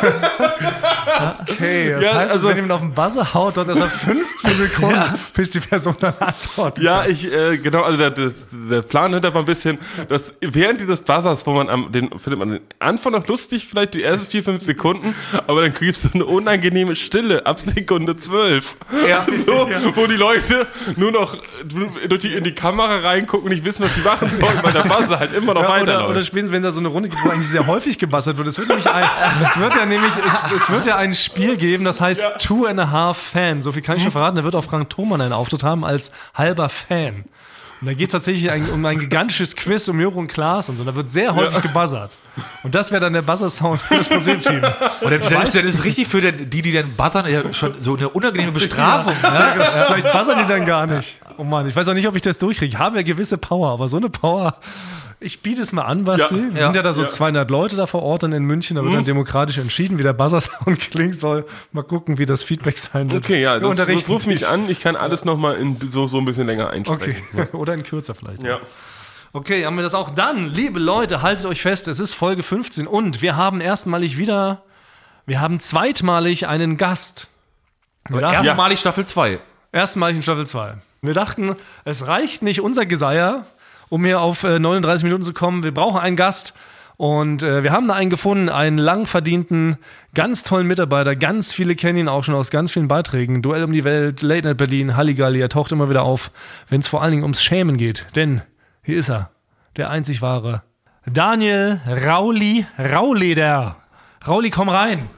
Okay, das Ja, heißt, also- wenn jemand auf den Buzzer haut, dauert das fünfzehn Sekunden, bis die Person dann antwortet. Ja, ich, äh, genau, also der, das, der Plan hinter war ein bisschen, dass während dieses Buzzers, wo man am, den, findet man den Anfang noch lustig, vielleicht die ersten vier, fünf Sekunden, aber dann kriegst du eine unangenehme Stille ab Sekunde zwölf. Ja. So, wo die Leute nur noch durch die, in die Kamera reingucken und nicht wissen, was sie machen sollen, weil der Buzzer halt immer noch Ja, oder, weiterläuft. oder spätestens, wenn da so eine Runde gibt, wo eigentlich sehr häufig gebassert wird. Es wird nämlich ein, es wird ja nämlich, es, es wird ja ein Spiel geben, das heißt Ja. Two and a Half Fan. So viel kann ich schon verraten. Da wird auch Frank Thoman einen Auftritt haben als halber Fan. Und da geht es tatsächlich ein, um ein gigantisches Quiz um Joko und Klaas und so. Da wird sehr häufig gebuzzert. Und das wäre dann der Buzzer-Sound für das ProSieben-Team. Und dann, dann, ist, dann ist es richtig für den, die, die dann buzzern, ja, schon so eine unangenehme Bestrafung. Ja, ja, vielleicht buzzern die dann gar nicht. Oh Mann, ich weiß auch nicht, ob ich das durchkriege. Ich habe ja gewisse Power, aber so eine Power, Ich biete es mal an, Basti. Ja, Wir ja, sind ja da so ja. zweihundert Leute da vor Ort dann in München. Da wird dann demokratisch entschieden, wie der Buzzer-Sound klingt soll. Mal gucken, wie das Feedback sein wird. Okay, ja, Wir das, das unterrichten ruf mich dich. an. Ich kann alles nochmal in so, so ein bisschen länger Okay, einsprechen. oder in kürzer vielleicht. Ja. Okay, haben wir das auch dann. Liebe Leute, haltet euch fest, es ist Folge fünfzehn und wir haben erstmalig wieder, wir haben zweitmalig einen Gast. Wir dachten, Erstmalig Staffel zwei. erstmalig in Staffel zwei. Wir dachten, es reicht nicht unser Geseier, um hier auf äh, neununddreißig Minuten zu kommen. Wir brauchen einen Gast. Und äh, wir haben da einen gefunden, einen lang verdienten, ganz tollen Mitarbeiter. Ganz viele kennen ihn auch schon aus ganz vielen Beiträgen. Duell um die Welt, Late Night Berlin, Halligalli. Er taucht immer wieder auf, wenn es vor allen Dingen ums Schämen geht. Denn hier ist er, der einzig wahre Daniel Rauli Rauleder. Rauli, komm rein.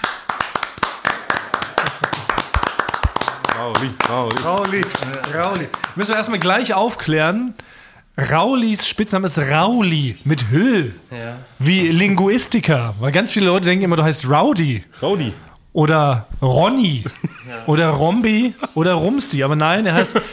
Rauli, Rauli. Rauli, Rauli. Müssen wir erstmal gleich aufklären. Raulis Spitzname ist Rauli mit Hüll. Ja. Wie Linguistiker. Weil ganz viele Leute denken immer, du heißt Rowdy. Rauli. Oder Ronny. Oder Rombi. Oder Rumsti. Aber nein, er heißt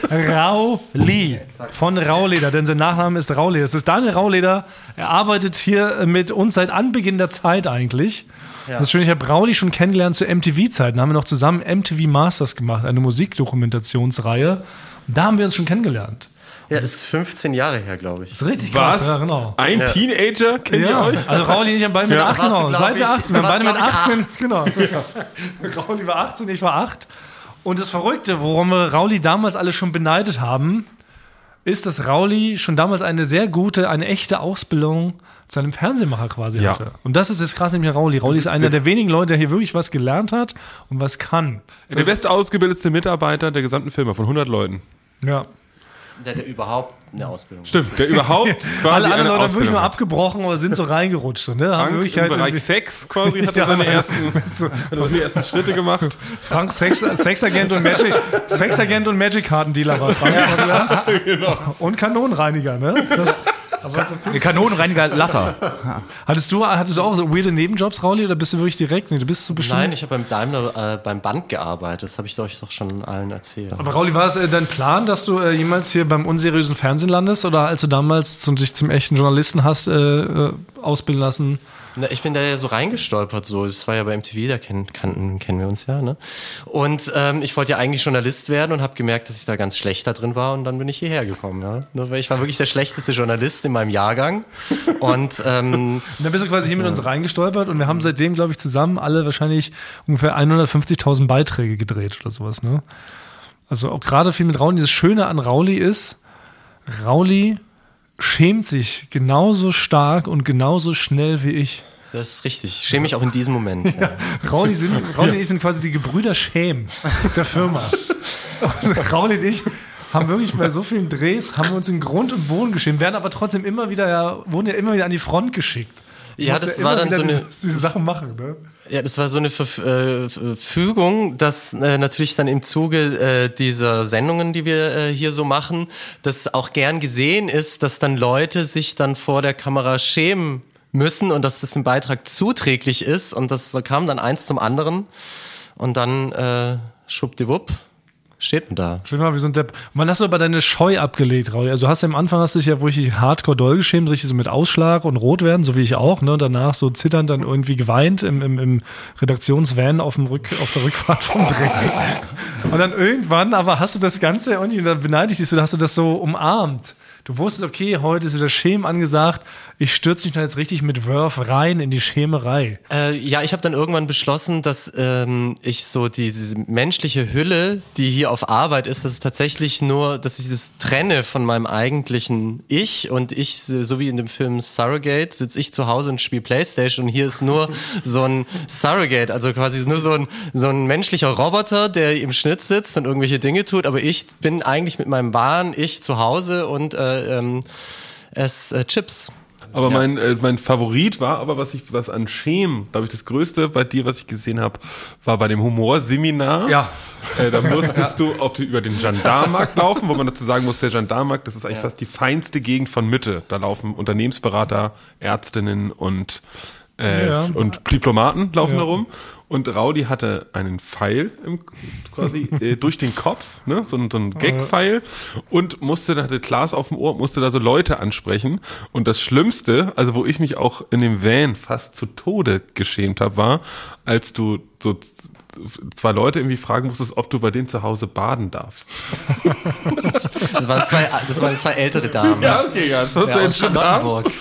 Rauli. Von Rauleder. Denn sein Nachname ist Rauleder. Es ist Daniel Rauleder. Er arbeitet hier mit uns seit Anbeginn der Zeit eigentlich. Ja. Das ist schön, ich habe Rauli schon kennengelernt zu M T V-Zeiten. Da haben wir noch zusammen M T V Masters gemacht. Eine Musikdokumentationsreihe. Und da haben wir uns schon kennengelernt. Ja, ist fünfzehn Jahre her, glaube ich. Das ist richtig krass. Was? Ja, genau. Ein Ja. Teenager? Kennt ihr Ja, euch? also Rauli und ich haben beide mit Ja. acht, Warst du, genau. glaub Seit wir ich- achtzehn, wir haben warst, beide mit glaub ich, achtzehn, genau. Rauli war achtzehn, ich war acht. Und das Verrückte, worum wir Rauli damals alle schon beneidet haben, ist, dass Rauli schon damals eine sehr gute, eine echte Ausbildung zu einem Fernsehmacher quasi Ja. hatte. Und das ist das krasse nämlich an Rauli. Rauli ist einer der wenigen Leute, der hier wirklich was gelernt hat und was kann. Der bestausgebildete Mitarbeiter der gesamten Firma von hundert Leuten. Ja. Der, der überhaupt eine Ausbildung Stimmt, der überhaupt quasi Alle anderen eine Leute haben wirklich Ausbildung nur hat. abgebrochen oder sind so reingerutscht. So, ne? Haben Frank wirklich im halt Bereich irgendwie- Sex quasi hat er Ja, seine ja. ersten, hat er seine ersten Schritte gemacht. Frank Sex, Sexagent und Magic, Sexagent und Magic-Kartendealer war Frank. genau. Und Kanonenreiniger, ne? Das, aber so, Der Kanonenreiniger Lasser. hattest du, hattest du auch so weirde Nebenjobs, Rauli, oder bist du wirklich direkt? Nee, du bist so bestimmt. Nein, ich habe beim Daimler äh, beim Band gearbeitet. Das habe ich euch doch schon allen erzählt. Aber Rauli, war es äh, dein Plan, dass du äh, jemals hier beim unseriösen Fernsehen landest? Oder als du damals zum, dich zum echten Journalisten hast äh, äh, ausbilden lassen? Na, ich bin da ja so reingestolpert, so. Das war ja bei M T V, da kennen, kannten, kennen wir uns ja, ne? Und ähm, ich wollte ja eigentlich Journalist werden und habe gemerkt, dass ich da ganz schlecht da drin war und dann bin ich hierher gekommen, ja. Nur weil ich war wirklich der schlechteste Journalist in meinem Jahrgang. Und ähm, Und dann bist du quasi hier mit uns reingestolpert und wir haben seitdem, glaube ich, zusammen alle wahrscheinlich ungefähr hundertfünfzigtausend Beiträge gedreht oder sowas, ne? Also auch gerade viel mit Rauli. Das Schöne an Rauli ist, Rauli schämt sich genauso stark und genauso schnell wie ich. das ist richtig. Ich schäme mich auch in diesem Moment. Ja. Rauli, sind, Rauli und ich sind quasi die Gebrüder Schäm der Firma. Und Rauli und ich haben wirklich bei so vielen Drehs, haben wir uns in Grund und Boden geschämt, werden aber trotzdem immer wieder, ja, wurden ja immer wieder an die Front geschickt. Du Ja, musst das immer war dann wieder so eine- diese, diese Sachen machen, ne? Ja, das war so eine Verf äh, Verfügung, dass äh, natürlich dann im Zuge äh, dieser Sendungen, die wir äh, hier so machen, das auch gern gesehen ist, dass dann Leute sich dann vor der Kamera schämen müssen und dass das dem Beitrag zuträglich ist und das kam dann eins zum anderen und dann äh, schwuppdiwupp steht man da. Stell dir mal, wie so ein Depp. Und wann hast du aber deine Scheu abgelegt, Rauli? Also du hast ja am Anfang hast du dich ja wirklich hardcore doll geschämt, richtig so mit Ausschlag und rot werden, so wie ich auch, ne? Und danach so zitternd dann irgendwie geweint im, im, im Redaktionsvan auf dem Rück, auf der Rückfahrt vom Dreh. Und dann irgendwann, aber hast du das Ganze irgendwie, da beneide ich dich so, da hast du das so umarmt. Du wusstest, okay, heute ist wieder Schämen angesagt. Ich stürze mich da jetzt richtig mit Wurf rein in die Schämerei. Äh, ja, ich habe dann irgendwann beschlossen, dass ähm, ich so die, diese menschliche Hülle, die hier auf Arbeit ist, dass es tatsächlich nur, dass ich das trenne von meinem eigentlichen Ich und ich, so wie in dem Film Surrogate, sitze ich zu Hause und spiele Playstation und hier ist nur so ein Surrogate, also quasi nur so ein, so ein menschlicher Roboter, der im Schnitt sitzt und irgendwelche Dinge tut, aber ich bin eigentlich mit meinem wahren Ich zu Hause und äh, ähm, esse äh, Chips. Aber mein, äh, mein Favorit war aber, was ich, was an Schämen, glaube ich, das Größte bei dir, was ich gesehen habe, war bei dem Humorseminar. Ja. Äh, da musstest du auf die, über den Gendarmenmarkt laufen, wo man dazu sagen muss, der Gendarmenmarkt, das ist eigentlich fast die feinste Gegend von Mitte. Da laufen Unternehmensberater, Ärztinnen und äh, Ja. und Diplomaten laufen Ja. da rum. Und Raudi hatte einen Pfeil im, quasi äh, durch den Kopf, ne, so, ein- so ein Gag-Pfeil und musste, da hatte Klaas auf dem Ohr, musste da so Leute ansprechen. Und das Schlimmste, also wo ich mich auch in dem Van fast zu Tode geschämt habe, war, als du so z- zwei Leute irgendwie fragen musstest, ob du bei denen zu Hause baden darfst. Das waren zwei, das waren zwei ältere Damen. Ja, okay, ja, das Ja, aus Charlottenburg.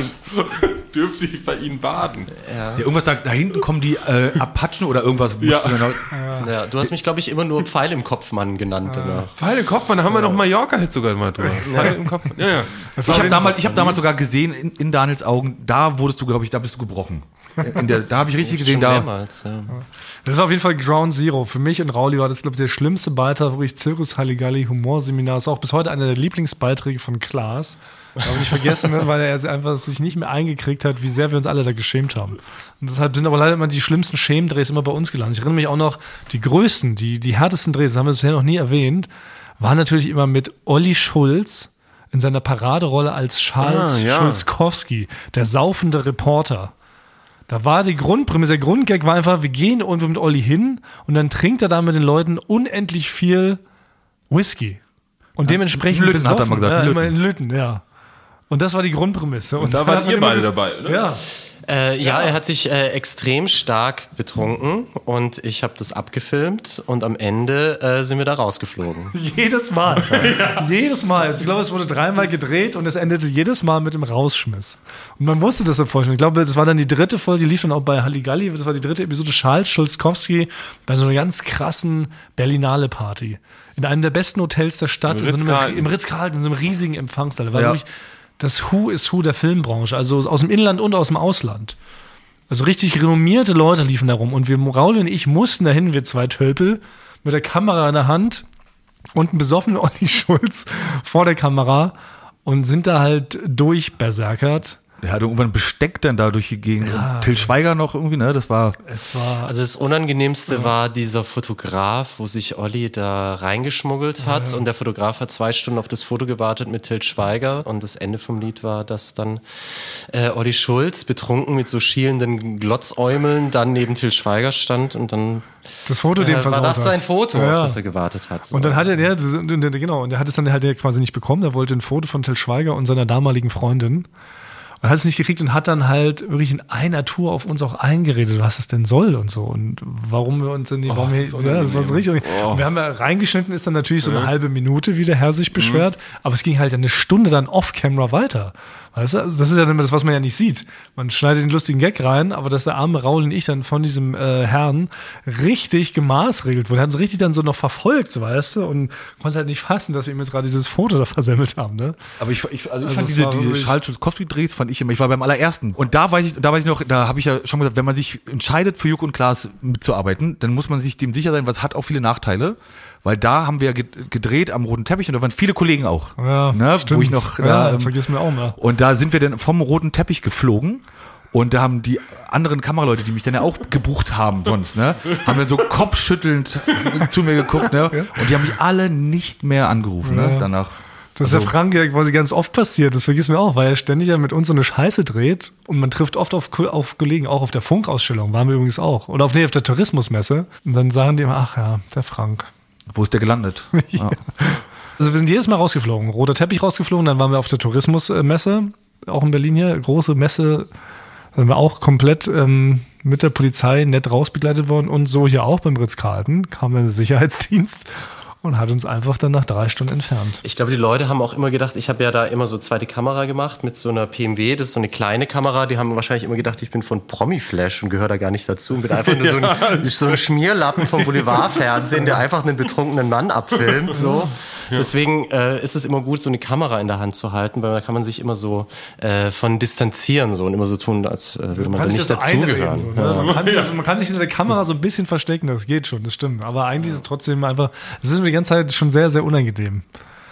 Dürfte ich bei ihnen baden? Ja, irgendwas da, da hinten kommen die äh, Apachen oder irgendwas. musst Ja. du dann noch- Ja, du hast mich, glaube ich, immer nur Pfeil im Kopfmann genannt. Oder? Pfeil im Kopf, da haben wir noch Mallorca jetzt sogar mal drüber. Pfeil im Kopf. Ja, ja. Ich habe damals, ich hab damals sogar gesehen, in, in Daniels Augen, da wurdest du, glaube ich, da bist du gebrochen. In der, da habe ich richtig gesehen, Schon da. mehrmals, ja. Das war auf jeden Fall Ground Zero. Für mich und Rauli war das, glaube ich, der schlimmste Beitrag, wirklich Zirkus Halligalli Humorseminar. Das ist auch bis heute einer der Lieblingsbeiträge von Klaas. Aber nicht vergessen, ne, weil er einfach sich nicht mehr eingekriegt hat, wie sehr wir uns alle da geschämt haben. Und deshalb sind aber leider immer die schlimmsten Schämendrehs immer bei uns gelandet. Ich erinnere mich auch noch, die größten, die, die härtesten Drehs, das haben wir bisher noch nie erwähnt, waren natürlich immer mit Olli Schulz in seiner Paraderolle als Charles Ah, ja. Schulzkowski, der saufende Reporter. Da war die Grundprämisse, der Grundgag war einfach, wir gehen irgendwo mit Olli hin und dann trinkt er da mit den Leuten unendlich viel Whisky. Und dementsprechend Lütten hat er mal gesagt, ja, Lütten. immer in Lütten, ja. Und das war die Grundprämisse. Und, Da dann wart hat man ihr immer- beide dabei, oder? Ja. Äh, ja, er hat sich äh, extrem stark betrunken und ich habe das abgefilmt und am Ende äh, sind wir da rausgeflogen. Jedes Mal. Jedes Mal. Ich glaube, es wurde dreimal gedreht und es endete jedes Mal mit dem Rausschmiss. Und man wusste das im Vorstand. Ich glaube, das war dann die dritte Folge, die lief dann auch bei Halligalli. Das war die dritte Episode. Charles Schulzkowski bei so einer ganz krassen Berlinale-Party. In einem der besten Hotels der Stadt. Im in so einem, Ritz-Carlton. Im Ritz-Carlton, in so einem riesigen Empfangssaal. Da war Ja. wirklich das Who is Who der Filmbranche. Also aus dem Inland und aus dem Ausland. Also richtig renommierte Leute liefen da rum. Und wir, Raul und ich, mussten dahin, wir zwei Tölpel, mit der Kamera in der Hand und einen besoffenen Olli Schulz vor der Kamera und sind da halt durchberserkert. Der hat irgendwann Besteck dann da durch die Gegend. Und Till Schweiger noch irgendwie, ne? Das war. Es war, Also das Unangenehmste war dieser Fotograf, wo sich Olli da reingeschmuggelt hat und der Fotograf hat zwei Stunden auf das Foto gewartet mit Til Schweiger und das Ende vom Lied war, dass dann äh, Olli Schulz betrunken mit so schielenden Glotzäumeln dann neben Til Schweiger stand und dann das Foto, dem äh, war versaut das hat. sein Foto, Ja. auf das er gewartet hat. So. Und dann hat er, der, genau, und der hat es dann halt quasi nicht bekommen. Er wollte ein Foto von Til Schweiger und seiner damaligen Freundin. Und hat es nicht gekriegt und hat dann halt wirklich in einer Tour auf uns auch eingeredet, was das denn soll und so. Und warum wir uns denn, warum das wir, ist ja, das war so richtig. Oh. Und wir haben ja reingeschnitten, ist dann natürlich so eine halbe Minute, wie der Herr sich beschwert. Aber es ging halt eine Stunde dann off-camera weiter. Weißt du? Also das ist ja immer das, was man ja nicht sieht. Man schneidet den lustigen Gag rein, aber dass der arme Raul und ich dann von diesem äh, Herrn richtig gemaßregelt wurden. Er hat uns richtig dann so noch verfolgt, weißt du, und konnte halt nicht fassen, dass wir ihm jetzt gerade dieses Foto da versemmelt haben, ne? Aber ich, ich, also ich Also fand es diese, war diese wirklich- Charles Schulzkowski-Drehs fand ich immer, ich war beim allerersten. Und da weiß ich, da weiß ich noch, da habe ich ja schon gesagt, wenn man sich entscheidet, für Joko und Klaas mitzuarbeiten, dann muss man sich dem sicher sein, weil es hat auch viele Nachteile. Weil da haben wir ja gedreht am roten Teppich und da waren viele Kollegen auch. Ja, ne, stimmt. Wo ich noch, ja, da, das ähm, vergisst mir auch mal. und da sind wir dann vom roten Teppich geflogen. Und da haben die anderen Kameraleute, die mich dann ja auch gebucht haben sonst, ne, haben dann so kopfschüttelnd zu mir geguckt, ne, und die haben mich alle nicht mehr angerufen, ne, danach. Das ist der Frank ja quasi ganz oft passiert, das vergisst mir auch, weil er ständig ja mit uns so eine Scheiße dreht und man trifft oft auf, auf Kollegen, auch auf der Funkausstellung, waren wir übrigens auch. Oder auf, nee, auf der Tourismusmesse. Und dann sagen die immer, ach ja, der Frank. Wo ist der gelandet? Ja. Also wir sind jedes Mal rausgeflogen, roter Teppich rausgeflogen, dann waren wir auf der Tourismusmesse, auch in Berlin hier, große Messe, da sind wir auch komplett ähm, mit der Polizei nett rausbegleitet worden und so hier auch beim Ritz-Carlton kam der Sicherheitsdienst und hat uns einfach dann nach drei Stunden entfernt. Ich glaube, die Leute haben auch immer gedacht, ich habe ja da immer so zweite Kamera gemacht mit so einer P M W, das ist so eine kleine Kamera, die haben wahrscheinlich immer gedacht, ich bin von Promiflash und gehöre da gar nicht dazu und bin einfach nur so ein, so ein Schmierlappen vom Boulevardfernsehen, der einfach einen betrunkenen Mann abfilmt, so. Deswegen äh, ist es immer gut, so eine Kamera in der Hand zu halten, weil da kann man sich immer so äh, von distanzieren so und immer so tun, als äh, würde man da sich nicht das so einreden, dazugehören. so, ne? man, kann sich, also man kann sich hinter der Kamera so ein bisschen verstecken, das geht schon, das stimmt. Aber eigentlich ist es trotzdem einfach, es ist mir die ganze Zeit schon sehr, sehr unangenehm.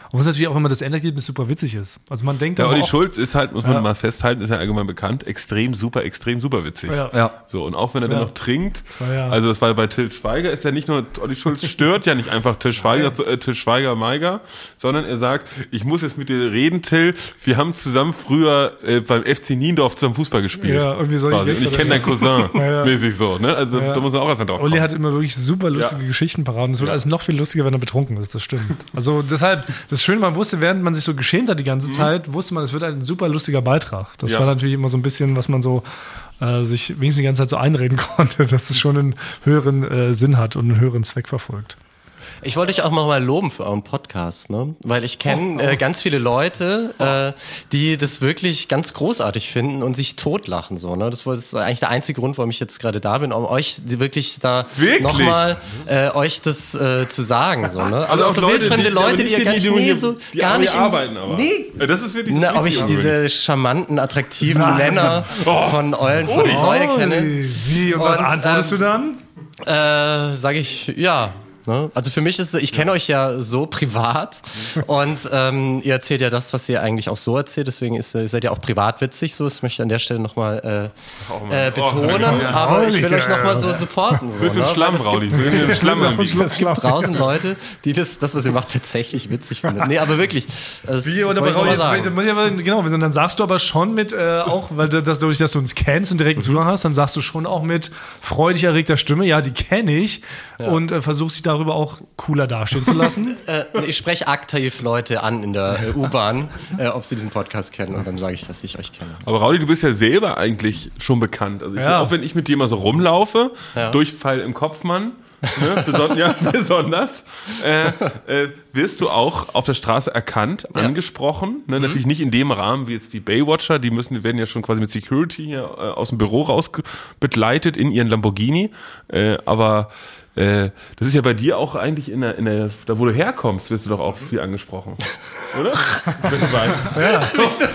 Obwohl es natürlich auch immer das Endergebnis super witzig ist. Also man denkt Ja, aber Olli oft- Schulz ist halt, muss man Ja. mal festhalten, ist ja allgemein bekannt, extrem super, extrem super witzig. Ja. Ja. So, und auch wenn er Ja. dann noch trinkt, Ja, ja. also das war bei Till Schweiger, ist ja nicht nur, Olli Schulz stört ja nicht einfach Till Schweiger, äh, Till Schweiger, Meiger, sondern er sagt, ich muss jetzt mit dir reden, Till, wir haben zusammen früher äh, beim F C Niendorf zusammen Fußball gespielt. Ja, irgendwie solche Quasi. Gags Und ich oder kenne deinen Cousin, Ja, ja. mäßig so, ne? Also Ja. da muss man auch erstmal drauf Olli kommen. hat immer wirklich super lustige Ja. Geschichten parat und es wird alles noch viel lustiger, wenn er betrunken ist, das stimmt. Also deshalb, das Schöne, man wusste, während man sich so geschämt hat die ganze Zeit, wusste man, es wird ein super lustiger Beitrag. Das Ja. war natürlich immer so ein bisschen, was man so äh, sich wenigstens die ganze Zeit so einreden konnte, dass es schon einen höheren äh, Sinn hat und einen höheren Zweck verfolgt. Ich wollte euch auch noch mal loben für euren Podcast, ne? Weil ich kenne äh, ganz viele Leute, äh, die das wirklich ganz großartig finden und sich totlachen so, ne? Das war, das war eigentlich der einzige Grund, warum ich jetzt gerade da bin, um euch wirklich da Wirklich? nochmal äh, euch das äh, zu sagen, so, ne? Aber auch so Leute, wildfremde die- Leute, aber die ihr gar nicht, die, nee, die, so die gar aber nicht die im- arbeiten aber. Nee. Ja, das ist wirklich Na, ob ich richtig diese ungewöhnlich. charmanten, attraktiven Männer von Eulen von Reue kenne. Wie, und was Und, antwortest ähm, du dann? Äh, sage ich, ja. Ne? Also für mich ist es, ich kenne euch ja so privat und ähm, ihr erzählt ja das, was ihr eigentlich auch so erzählt, deswegen ist, ihr seid ja auch privat witzig, so, das möchte ich an der Stelle nochmal äh, äh, betonen, aber ich will euch nochmal so supporten. So, Willst du ne? einen Schlamm, Weil es Raudi? gibt- Willst du einen Schlamm anbieten? Es gibt draußen Leute, die das, das, was ihr macht, tatsächlich witzig finden. Nee, aber wirklich. Das Wie, oder wollte ich noch mal sagen. jetzt, muss ich aber, genau, dann sagst du aber schon mit, äh, auch, weil du das, dadurch, dass du uns kennst und direkten Zugang hast, dann sagst du schon auch mit freudig erregter Stimme, ja, die kenne ich und äh, versuchst dich darüber auch cooler dastehen zu lassen. Äh, ich spreche aktiv Leute an in der äh, U-Bahn, äh, ob sie diesen Podcast kennen und dann sage ich, dass ich euch kenne. Aber Raudi, du bist ja selber eigentlich schon bekannt. Also ich, Ja. auch wenn ich mit dir mal so rumlaufe, Ja. Durchfall im Kopfmann, ne, beson ja, besonders, äh, äh, wirst du auch auf der Straße erkannt, Ja. angesprochen. Ne, Natürlich nicht in dem Rahmen wie jetzt die Baywatcher, die müssen, die werden ja schon quasi mit Security hier äh, aus dem Büro raus begleitet in ihren Lamborghini. Äh, aber äh, das ist ja bei dir auch eigentlich in der, in der, da wo du herkommst, wirst du doch auch viel angesprochen. Oder? Wenn du weißt.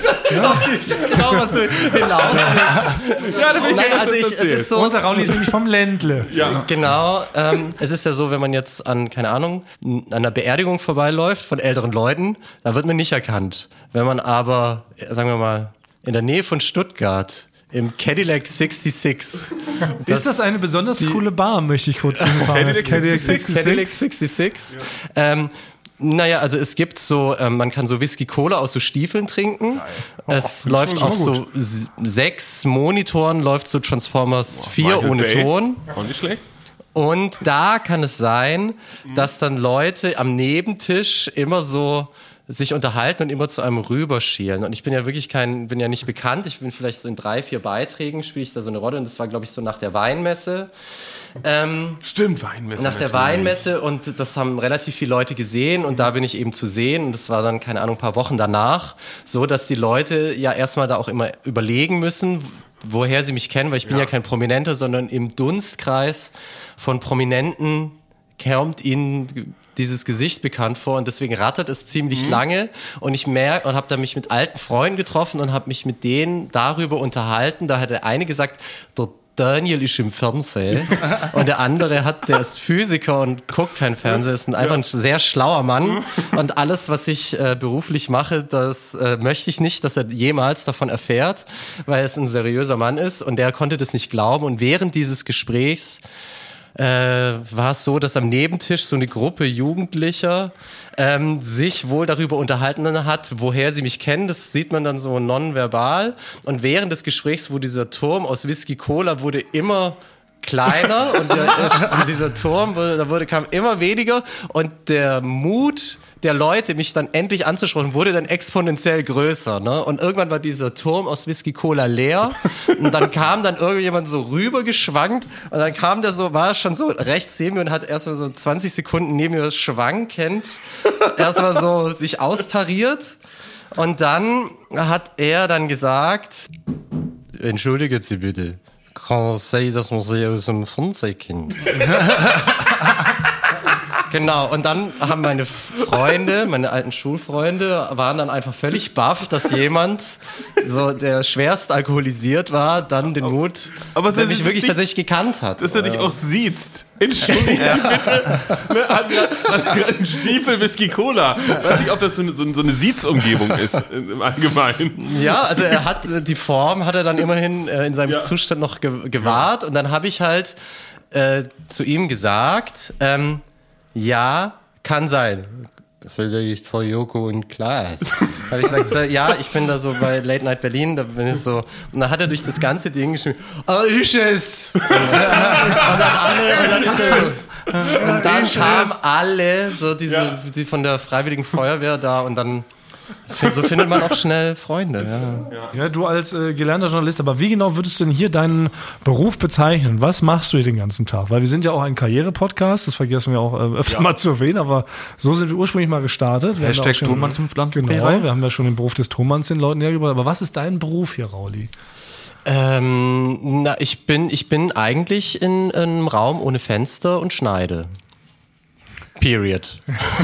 Ich weiß genau, was du hinaus willst. Ja, da bin ich Nein, gerne, also was du ich, es erzählst. ist so, Unser Rauli ist nämlich vom Ländle. Ja. genau, ähm, es ist ja so, wenn man jetzt an, keine Ahnung, an einer Beerdigung vorbeiläuft von älteren Leuten, da wird man nicht erkannt. Wenn man aber, äh, sagen wir mal, in der Nähe von Stuttgart im Cadillac sechsundsechzig. Ist das eine besonders coole Bar, möchte ich kurz fragen. Cadillac Das Cadillac sechsundsechzig. Cadillac sechsundsechzig. sechsundsechzig. Ähm, naja, also es gibt so, ähm, man kann so Whisky-Cola aus so Stiefeln trinken. Es läuft schon auf mal so s- sechs Monitoren, läuft so Transformers vier Michael ohne Bay. Ton. Auch nicht schlecht. Und da kann es sein, dass dann Leute am Nebentisch immer so sich unterhalten und immer zu einem rüberschielen. Und ich bin ja wirklich kein, bin ja nicht bekannt. Ich bin vielleicht so in drei, vier Beiträgen, spiele ich da so eine Rolle. Und das war, glaube ich, so nach der Weinmesse. Ähm, Stimmt, Weinmesse. nach der natürlich. Weinmesse und das haben relativ viele Leute gesehen und da bin ich eben zu sehen und das war dann, keine Ahnung, ein paar Wochen danach, so dass die Leute ja erstmal da auch immer überlegen müssen, woher sie mich kennen, weil ich bin ja, kein Prominenter, sondern im Dunstkreis von Prominenten kommt ihnen dieses Gesicht bekannt vor und deswegen rattert es ziemlich lange und ich merke und habe da mich mit alten Freunden getroffen und habe mich mit denen darüber unterhalten, da hat der eine gesagt, der Daniel ist im Fernsehen und der andere hat, der ist Physiker und guckt kein Fernsehen, ist ein, einfach ein sehr schlauer Mann und alles, was ich äh, beruflich mache, das äh, möchte ich nicht, dass er jemals davon erfährt, weil es ein seriöser Mann ist und der konnte das nicht glauben und während dieses Gesprächs äh, war es so, dass am Nebentisch so eine Gruppe Jugendlicher ähm, sich wohl darüber unterhalten hat, woher sie mich kennen. Das sieht man dann so nonverbal. Und während des Gesprächs wurde dieser Turm aus Whisky Cola wurde immer kleiner und, der, und dieser Turm wurde, da wurde, kam immer weniger und der Mut der Leute, mich dann endlich anzusprechen, wurde dann exponentiell größer. Ne? Und irgendwann war dieser Turm aus Whisky Cola leer und dann kam dann irgendjemand so rüber geschwankt und dann kam der so, war schon so rechts neben mir und hat erstmal so zwanzig Sekunden neben mir schwankend erstmal so sich austariert und dann hat er dann gesagt, entschuldigen Sie bitte, kann es sein, dass man Sie aus dem Fernsehen kennt? Genau, und dann haben meine Freunde, meine alten Schulfreunde, waren dann einfach völlig baff, dass jemand, so der schwerst alkoholisiert war, dann den Mut, Aber der das mich ist wirklich nicht- tatsächlich gekannt hat. Dass er dich auch sieht. Entschuldigung bitte. Ne, hat gerade einen Stiefel Whisky Cola. Weiß nicht, ob das so eine, so eine, so eine Siezumgebung ist im Allgemeinen. Ja, also er hat äh, die Form hat er dann immerhin äh, in seinem Ja. Zustand noch ge gewahrt und dann habe ich halt äh, zu ihm gesagt, ähm, ja, kann sein. Vielleicht vor Joko und Klaas. Habe ich gesagt, so, ja, ich bin da so bei Late Night Berlin, da bin ich so, und dann hat er durch das ganze Ding geschrieben, oh, ist es! Und dann alle, und dann ist er so, und dann kamen alle, so diese, Ja. die von der Freiwilligen Feuerwehr da und dann, so findet man auch schnell Freunde, ja. Ja, du als äh, gelernter Journalist, aber wie genau würdest du denn hier deinen Beruf bezeichnen? Was machst du hier den ganzen Tag? Weil wir sind ja auch ein Karriere-Podcast, das vergessen wir auch äh, öfter mal zu erwähnen, aber so sind wir ursprünglich mal gestartet. Wir haben Hashtag ja auch schon- Tonmann fünf Land. Genau, wir haben ja schon den Beruf des Tonmanns den Leuten hergebracht. Aber was ist dein Beruf hier, Rauli? Ähm, na, ich bin, ich bin eigentlich in, in einem Raum ohne Fenster und schneide. Period.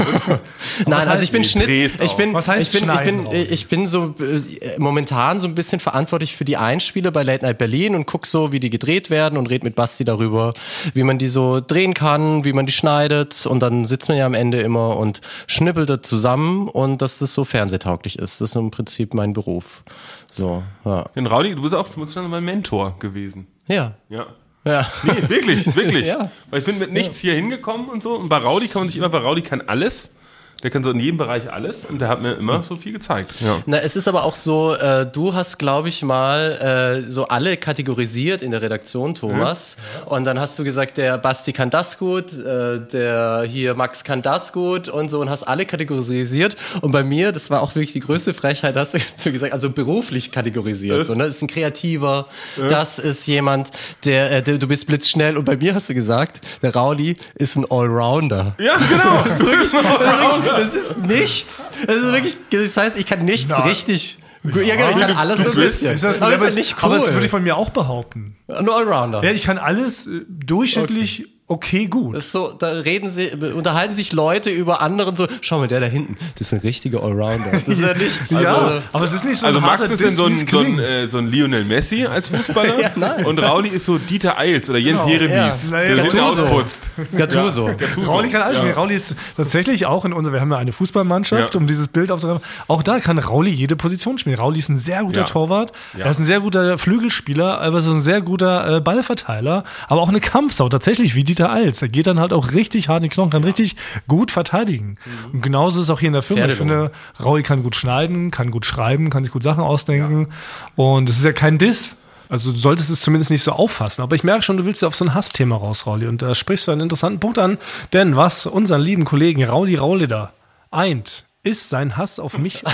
Nein, also ich bin du Schnitt. drehst Ich auch? bin, Was heißt ich bin, ich schneiden, bin, ich bin so äh, momentan so ein bisschen verantwortlich für die Einspiele bei Late Night Berlin und guck so, wie die gedreht werden und red mit Basti darüber, wie man die so drehen kann, wie man die schneidet und dann sitzt man ja am Ende immer und schnippelt das zusammen und dass das so fernsehtauglich ist. Das ist im Prinzip mein Beruf. So, ja. Denn Rauli, du bist auch du bist schon mein Mentor gewesen. Ja. Ja. Ja. Nee, wirklich, wirklich. Ja. Weil ich bin mit nichts hier hingekommen und so. Und bei Rauli kann man sich immer, bei Rauli kann alles. Der kann so in jedem Bereich alles. Und der hat mir immer so viel gezeigt. Ja. Na, es ist aber auch so, äh, du hast, glaube ich, mal äh, so alle kategorisiert in der Redaktion, Thomas. Mhm. Und dann hast du gesagt, der Basti kann das gut, äh, der hier Max kann das gut und so und hast alle kategorisiert. Und bei mir, das war auch wirklich die größte Frechheit, hast du gesagt, also beruflich kategorisiert. Äh. So, ne? Das ist ein Kreativer, äh. das ist jemand, der, äh, der, du bist blitzschnell. Und bei mir hast du gesagt, der Rauli ist ein Allrounder. Ja, genau. Das ist wirklich, das ist, wirklich, das ist nichts. Das ist wirklich, das heißt, ich kann nichts Nein. richtig. Ja, genau, ich kann alles so ein bisschen. Ist das, aber das ist ja nicht cool. aber das würde ich von mir auch behaupten. Ein Allrounder. Ja, ich kann alles äh, durchschnittlich okay, gut. Das ist so, da reden sie, unterhalten sich Leute über anderen so, schau mal, der da hinten, das ist ein richtiger Allrounder. Das ist ja nichts. ja, Also, aber es ist nicht so Also ein Max harter ist dann Diss, so ein, wie es so, ein, klingt. äh, so ein Lionel Messi als Fußballer. Ja, nein. Und Rauli ist so Dieter Eils oder Jens Genau. Jeremies, Ja. der hinten Gattuso. ausputzt. Gattuso. Rauli kann alles Ja. spielen. Rauli ist tatsächlich auch in unserer, wir haben ja eine Fußballmannschaft, Ja. um dieses Bild aufzunehmen. Auch da kann Rauli jede Position spielen. Rauli ist ein sehr guter Ja. Torwart. Ja. Er ist ein sehr guter Flügelspieler, aber so ein sehr guter äh, Ballverteiler. Aber auch eine Kampfsau, tatsächlich wie Dieter Eils. Er geht dann halt auch richtig hart in die Knochen, kann richtig gut verteidigen. Und genauso ist es auch hier in der Firma. Ich Pferdelunge. finde, Rauli kann gut schneiden, kann gut schreiben, kann sich gut Sachen ausdenken. Und es ist ja kein Diss. Also du solltest es zumindest nicht so auffassen. Aber ich merke schon, du willst ja auf so ein Hassthema raus, Rauli. Und da sprichst du einen interessanten Punkt an. Denn was unseren lieben Kollegen Rauli Rauli da eint, ist sein Hass auf mich.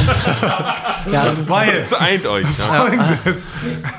Ja, Weil Das eint euch. Ja. Folgendes.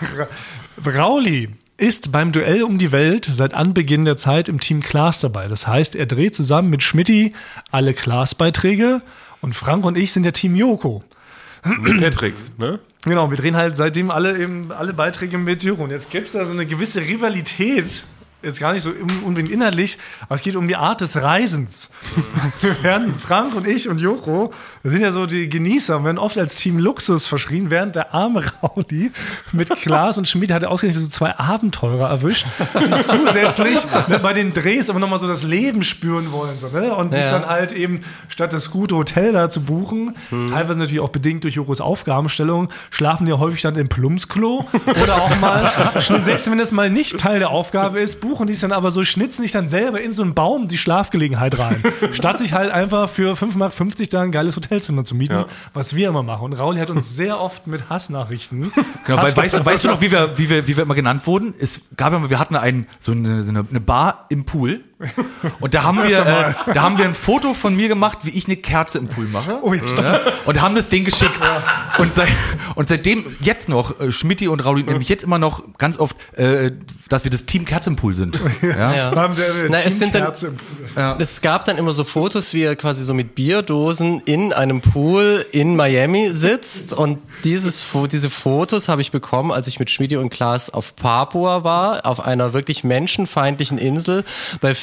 Rauli ist beim Duell um die Welt seit Anbeginn der Zeit im Team Klaas dabei. Das heißt, er dreht zusammen mit Schmidti alle Klaas-Beiträge und Frank und ich sind der Team Joko. Mit Patrick, ne? Genau, wir drehen halt seitdem alle eben alle Beiträge mit Joko. Und jetzt gibt's da so eine gewisse Rivalität. Jetzt gar nicht so unbedingt inhaltlich, aber es geht um die Art des Reisens. Wir werden, Frank und ich und Joko, wir sind ja so die Genießer, werden oft als Team Luxus verschrien, während der arme Rauli mit Klaas und Schmid hat er ausgerechnet so zwei Abenteurer erwischt, die zusätzlich ne, bei den Drehs aber nochmal so das Leben spüren wollen. So, ne? Und sich Ja. dann halt eben statt das gute Hotel da zu buchen, teilweise natürlich auch bedingt durch Jokos Aufgabenstellung, schlafen die ja häufig dann im Plumpsklo oder auch mal, selbst wenn das mal nicht Teil der Aufgabe ist, buchen die es dann aber so, schnitzen sich dann selber in so einen Baum die Schlafgelegenheit rein. Statt sich halt einfach für fünf Mark fünfzig da ein geiles Hotelzimmer zu mieten, Ja. was wir immer machen. Und Rauli hat uns sehr oft mit Hassnachrichten. Genau, weil, weißt, du, weißt du noch, wie wir, wie, wir, wie wir immer genannt wurden? Es gab ja mal, wir hatten einen, so eine, so eine eine Bar im Pool. Und da haben wir, äh, da haben wir ein Foto von mir gemacht, wie ich eine Kerze im Pool mache. Ui, ja, und haben das Ding geschickt. Und, seit, und seitdem jetzt noch, äh, Schmidti und Rauli nämlich jetzt immer noch ganz oft, äh, dass wir das Team Kerze im Pool sind. Ja? Ja. Haben wir eine Na, es sind dann- Teamkerze im Pool. Es gab dann immer so Fotos, wie er quasi so mit Bierdosen in einem Pool in Miami sitzt und dieses, Fo- diese Fotos habe ich bekommen, als ich mit Schmidi und Klaas auf Papua war, auf einer wirklich menschenfeindlichen Insel bei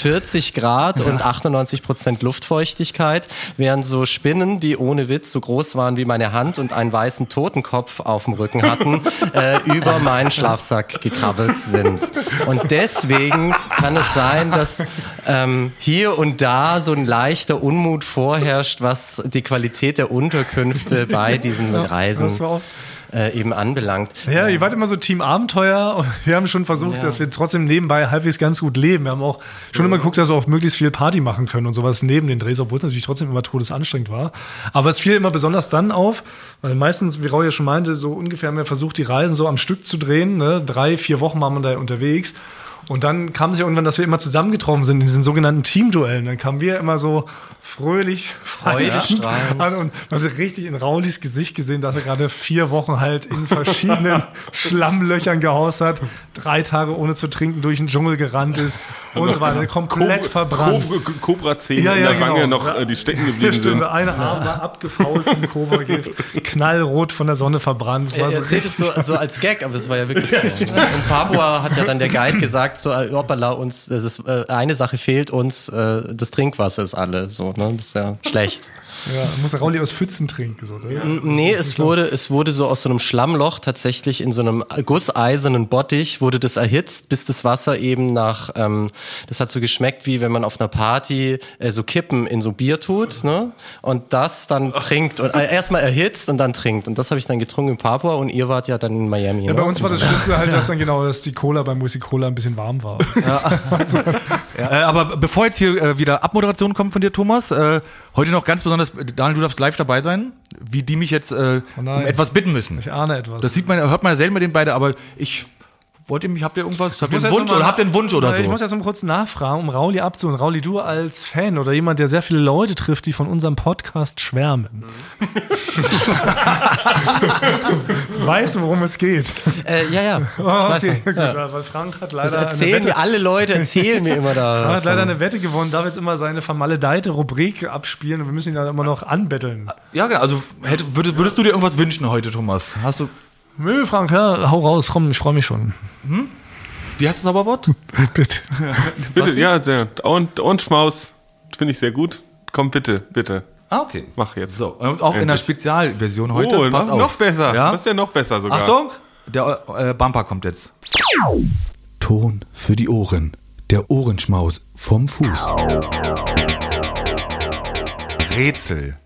vierzig Grad und achtundneunzig Prozent Luftfeuchtigkeit, während so Spinnen, die ohne Witz so groß waren wie meine Hand und einen weißen Totenkopf auf dem Rücken hatten, äh, über meinen Schlafsack gekrabbelt sind. Und deswegen kann es sein, dass ähm, hier und da so ein leichter Unmut vorherrscht, was die Qualität der Unterkünfte bei diesen Reisen Das war auch äh, eben anbelangt. Ja, ihr wart immer so Team Abenteuer und wir haben schon versucht, Ja. dass wir trotzdem nebenbei halbwegs ganz gut leben. Wir haben auch schon immer geguckt, dass wir auch möglichst viel Party machen können und sowas neben den Drehs, obwohl es natürlich trotzdem immer todesanstrengend war. Aber es fiel immer besonders dann auf, weil meistens, wie Raul ja schon meinte, so ungefähr haben wir versucht, die Reisen so am Stück zu drehen. Ne? Drei, vier Wochen waren wir da unterwegs. Und dann kam es ja irgendwann, dass wir immer zusammengetroffen sind in diesen sogenannten Teamduellen. Dann kamen wir immer so fröhlich, Freudestrahlend an und man hat richtig in Raulis Gesicht gesehen, dass er gerade vier Wochen halt in verschiedenen Schlammlöchern gehaust hat, drei Tage ohne zu trinken durch den Dschungel gerannt ist und so weiter. Komplett verbrannt. Cobra-Zähne Ja, in ja, der Wange genau. noch, äh, die stecken Ja, geblieben stimmt. sind. Eine Arm war abgefault vom Cobra-Gift, knallrot von der Sonne verbrannt. Es war Er so erzählt es richtig. so, so als Gag, aber es war ja wirklich so. Und Papua hat ja dann der Guide gesagt, so, äh, hoppala, uns, das ist, äh, eine Sache fehlt uns, äh, das Trinkwasser ist alle, so, ne, das ist ja schlecht. Ja, muss Rauli aus Pfützen trinken. So, ne? Nee, es wurde, es wurde so aus so einem Schlammloch tatsächlich in so einem gusseisernen Bottich wurde das erhitzt, bis das Wasser eben nach, ähm, das hat so geschmeckt, wie wenn man auf einer Party äh, so Kippen in so Bier tut, ne? Und das dann trinkt und äh, erstmal erhitzt und dann trinkt. Und das habe ich dann getrunken in Papua und ihr wart ja dann in Miami. Ja, ne? bei uns war das Schlimmste halt, dass dann genau, dass die Cola beim Whisky Cola ein bisschen warm war. Ja, äh, aber bevor jetzt hier äh, wieder Abmoderation kommt von dir, Thomas, äh, heute noch ganz besonders, Daniel, du darfst live dabei sein, wie die mich jetzt äh, Oh um nein. etwas bitten müssen. Ich ahne etwas. Das sieht man, hört man ja selten mit den beiden, aber ich wollt ihr mich, habt ihr irgendwas, habt ihr muss einen jetzt Wunsch noch mal- oder habt ihr einen Wunsch oder Ich so? muss jetzt mal kurz nachfragen, um Rauli abzuholen. Rauli, du als Fan oder jemand, der sehr viele Leute trifft, die von unserem Podcast schwärmen. Weißt du, worum es geht? Äh, ja, ja. Ich Oh, weiß okay, noch. gut, Ja. weil Frank hat Das leider eine erzählen Wette, mir alle Leute, erzählen mir immer da. Frank hat leider eine Wette gewonnen, darf jetzt immer seine vermaledeite Rubrik abspielen und wir müssen ihn dann immer noch anbetteln. Ja, genau, also hätte, würdest, würdest du dir irgendwas wünschen heute, Thomas? Hast du, Nö, Frank, ja, hau raus, komm, ich freue mich schon. wie heißt das Zauberwort? Bitte. Bitte, ja, sehr. Und, und Schmaus, finde ich sehr gut. Komm, bitte, bitte. Ah, okay. Mach jetzt. So, und auch in der Endlich. Spezialversion heute. Oh, Passt noch, auf. noch besser. Ja? Das ist ja noch besser sogar. Achtung, der äh, Bumper kommt jetzt. Ton für die Ohren. Der Ohrenschmaus vom Fuß. Rätsel.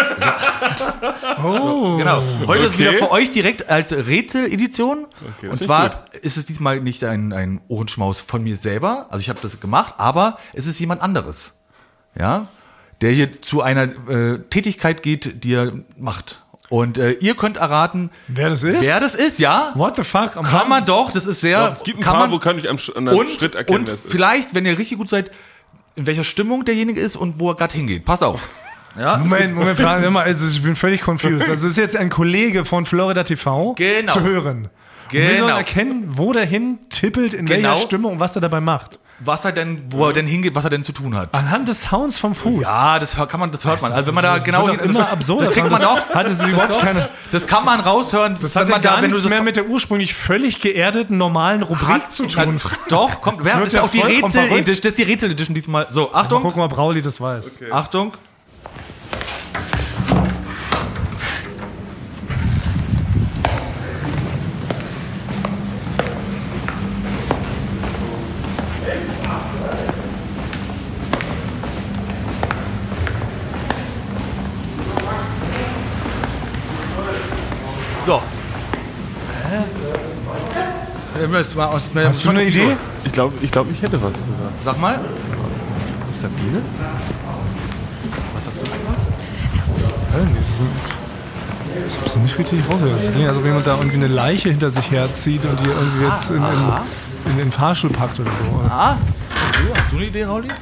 Oh. Genau. Heute ist Okay. wieder für euch direkt als Rätsel-Edition. Okay, Und das zwar ist ist es diesmal nicht ein, ein Ohrenschmaus von mir selber. Also ich habe das gemacht, aber es ist jemand anderes. Ja, der hier zu einer äh, Tätigkeit geht, die er macht. Und äh, ihr könnt erraten, Wer das ist? wer das ist, ja? What the fuck? Am Kann man doch, das ist sehr. Ja, es gibt ein kann paar, man, wo kann ich am Sch- an einem und, Schritt erkennen, und wer es ist. vielleicht, wenn ihr richtig gut seid, in welcher Stimmung derjenige ist und wo er gerade hingeht. Passt auf. Ja, Moment, Moment, fragen wir mal, also ich bin völlig confused. Also es ist jetzt ein Kollege von Florida T V Genau. zu hören. Und wir sollen Genau. erkennen, wo der hin tippelt, in Genau. welcher Stimme und was er dabei macht. was er denn, wo er denn hingeht, was er denn zu tun hat. Anhand des Sounds vom Fuß. Ja, das hör- kann man, das hört man. Also wenn man da das genau wird doch hin- immer absurder. das kriegt man Das auch. hat es überhaupt keine. Das kann man raushören. Das hat wenn ja man gar da, wenn du nichts so mehr mit der ursprünglich völlig geerdeten normalen Rubrik hat zu tun. Na, doch, kommt. Das Wer, wird das ist ja auch die vollkommen Rätsel. verrückt. Das, das ist die Rätsel Edition diesmal. So, Mal Achtung, gucken, ob Rauli das weiß. Achtung. So. Hä? Müssen wir uns- Hast du eine Idee? Ich glaube, ich, glaub, ich hätte was sogar. Sag mal. Sabine? Was hast du gesagt? Ja, nee, das ist ein- Das hab's nicht richtig rausgehört. Das klingt, als ob jemand da irgendwie eine Leiche hinter sich herzieht und die irgendwie jetzt in, in, in den Fahrstuhl packt oder so. Ah, okay, hast du eine Idee, Rauli?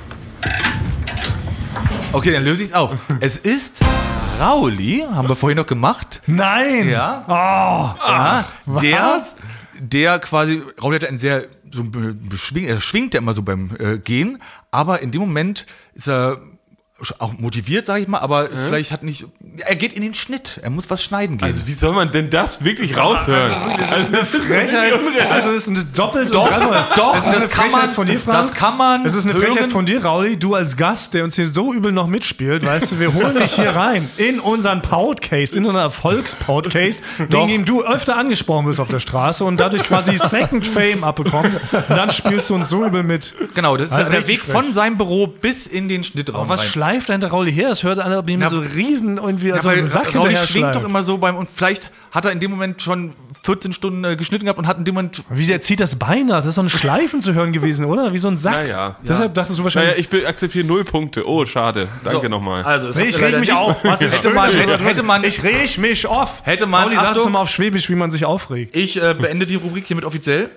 Okay, dann löse ich es auf. Es ist Rauli, haben wir vorhin noch gemacht. Nein! Ja. Oh! Ja, der, Was? der quasi, Rauli hatte einen sehr, so ein be- beschwing, er schwingt ja immer so beim äh, Gehen, aber in dem Moment ist er auch motiviert, sag ich mal, aber es vielleicht hat nicht, er geht in den Schnitt, er muss was schneiden gehen. Also wie soll man denn das wirklich raushören? Also eine Frechheit. Also es ist eine doppelte Doch, doch, Es ist eine das kann Frechheit man- von dir, Frank. das kann man Es ist eine hören. Frechheit von dir, Rauli. Du als Gast, der uns hier so übel noch mitspielt, weißt du, wir holen dich hier rein in unseren Podcast, in unseren Erfolgspodcast, wegen dem du öfter angesprochen wirst auf der Straße und dadurch quasi Second Fame abbekommst. Und dann spielst du uns so übel mit. Genau, das ist Also der richtig Weg frech. von seinem Büro bis in den Schnittraum Was rein. schleift denn der Rauli her? Das hört an, ob ihm Na, so riesen irgendwie Ja, also weil ein Sack Rauli hinterher schwingt doch schleift. immer so beim, und vielleicht hat er in dem Moment schon vierzehn Stunden äh, geschnitten gehabt und hat in dem Moment, Wie sehr zieht das Bein aus? Das ist so ein Schleifen zu hören gewesen, oder? Wie so ein Sack. Naja. Deshalb dachtest du Naja, wahrscheinlich... ich be- akzeptiere null Punkte. Oh, schade. Danke nochmal. also es Nee, hat ich er reg leider mich nicht- auf. Was ist hätte schön, man, dass du hätte, da hätte drin- man, Ich reg mich auf. hätte man, Rauli, sagst du Achtung, mal auf Schwäbisch, wie man sich aufregt. ich äh, beende die Rubrik hiermit offiziell.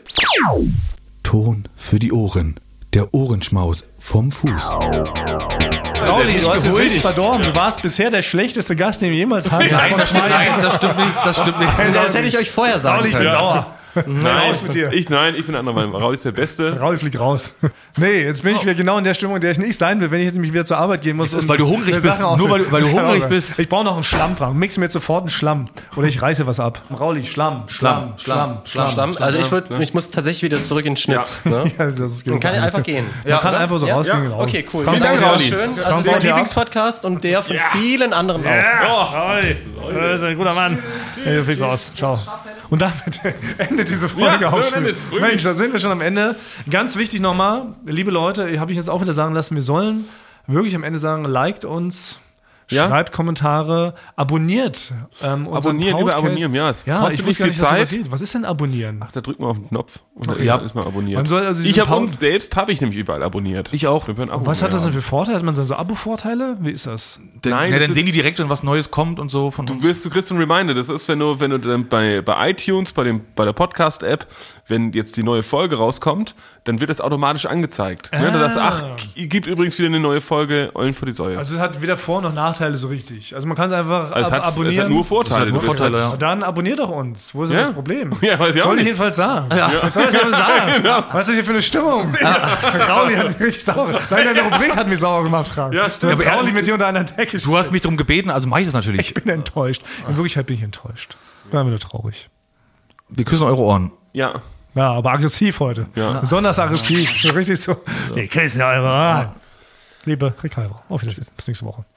Ton für die Ohren. Der Ohrenschmaus vom Fuß. Rauli, du hast es geholt. richtig verdorben. Du warst bisher der schlechteste Gast, den wir jemals hatten. Nein, Von das zwei stimmt, nein, Jahren. das stimmt nicht, das stimmt nicht. Das hätte ich euch vorher sagen Rauli, ich bin können. sauer. Nein, raus mit dir. ich nein, ich bin anderer Meinung. Raul ist der Beste. Rauli fliegt raus. Nee, jetzt bin ich wieder genau in der Stimmung, in der ich nicht sein will, wenn ich jetzt nämlich wieder zur Arbeit gehen muss. Das ist, und weil du hungrig mir bist. Sachen Nur weil du- weil du Ich kann hungrig auch- bist. Ich brauche noch einen Schlamm, Frank. Mix mir jetzt sofort einen Schlamm. Oder ich reiße was ab. Rauli, Schlamm, Schlamm, Schlamm, Schlamm. Schlamm. Also ich würde, ich muss tatsächlich wieder zurück in den Schnitt. Ne? Ja, das ist Dann kann ich einfach gehen. Man kann einfach so Ja? rausgehen. genau. Okay, cool. Frank, Vielen Dank, danke, das war Rauli. schön. Also Frank, es ist mein baut ihr ab. Lieblingspodcast und der von vielen anderen auch. Oh, Rauli. Das ist ein guter Mann. Hey, du fliegst raus. Ciao. Und damit endet diese Folge Ja, auch schon. endet. Mensch, da sind wir schon am Ende. Ganz wichtig nochmal, liebe Leute, habe ich jetzt auch wieder sagen lassen, wir sollen wirklich am Ende sagen, liked uns, Ja? schreibt Kommentare, abonniert ähm, unseren Abonnieren, über Podcast. abonnieren, ja. Es Ja, kostet ich nicht weiß gar viel nicht, dass sowas Zeit. geht. Was ist denn abonnieren? Da drückt man auf den Knopf und dann Ja. ist man abonniert. Man soll also ich diesen habe Pause- uns selbst, habe ich nämlich überall abonniert. Ich auch. Wir können Abo Was hat das mehr denn haben. für Vorteile? Hat man dann so Abo-Vorteile? Wie ist das? Denn, Nein, ja, das dann ist- sehen die direkt, wenn was Neues kommt und so von Du uns. wirst, du kriegst einen Reminder. Das ist, wenn du, wenn du dann bei, bei iTunes, bei dem, bei der Podcast-App, wenn jetzt die neue Folge rauskommt, dann wird das automatisch angezeigt. Ne? Du sagst, ach, gibt übrigens wieder eine neue Folge Eulen vor die Säue. Also es hat weder Vor- noch Nachteile so richtig. Also man kann es einfach Also es, ab hat, es abonnieren. hat nur Vorteile. Es hat nur Du wirst Vorteile, halt- ja. Dann abonniert doch uns. Wo ist denn Ja. das Problem? Ja, weiß ich auch soll ich nicht. jedenfalls sagen. Was soll ich denn sagen? Was ist das hier für eine Stimmung? Rauli hat mich richtig sauer. Nein, deine Rubrik hat mich sauer gemacht, Frank. Ja, stimmt. Das Aber er- Rauli mit dir unter einer Decke Du hast mich darum gebeten, also mache ich das natürlich. Ich bin enttäuscht. In Wirklichkeit bin ich enttäuscht. Bin einfach nur traurig. Wir küssen eure Ohren. Ja. Ja, aber aggressiv heute. Ja. Besonders aggressiv. So richtig so. Wir küssen ja eure Ohren. Liebe Ricardo, auf Wiedersehen. Bis nächste Woche.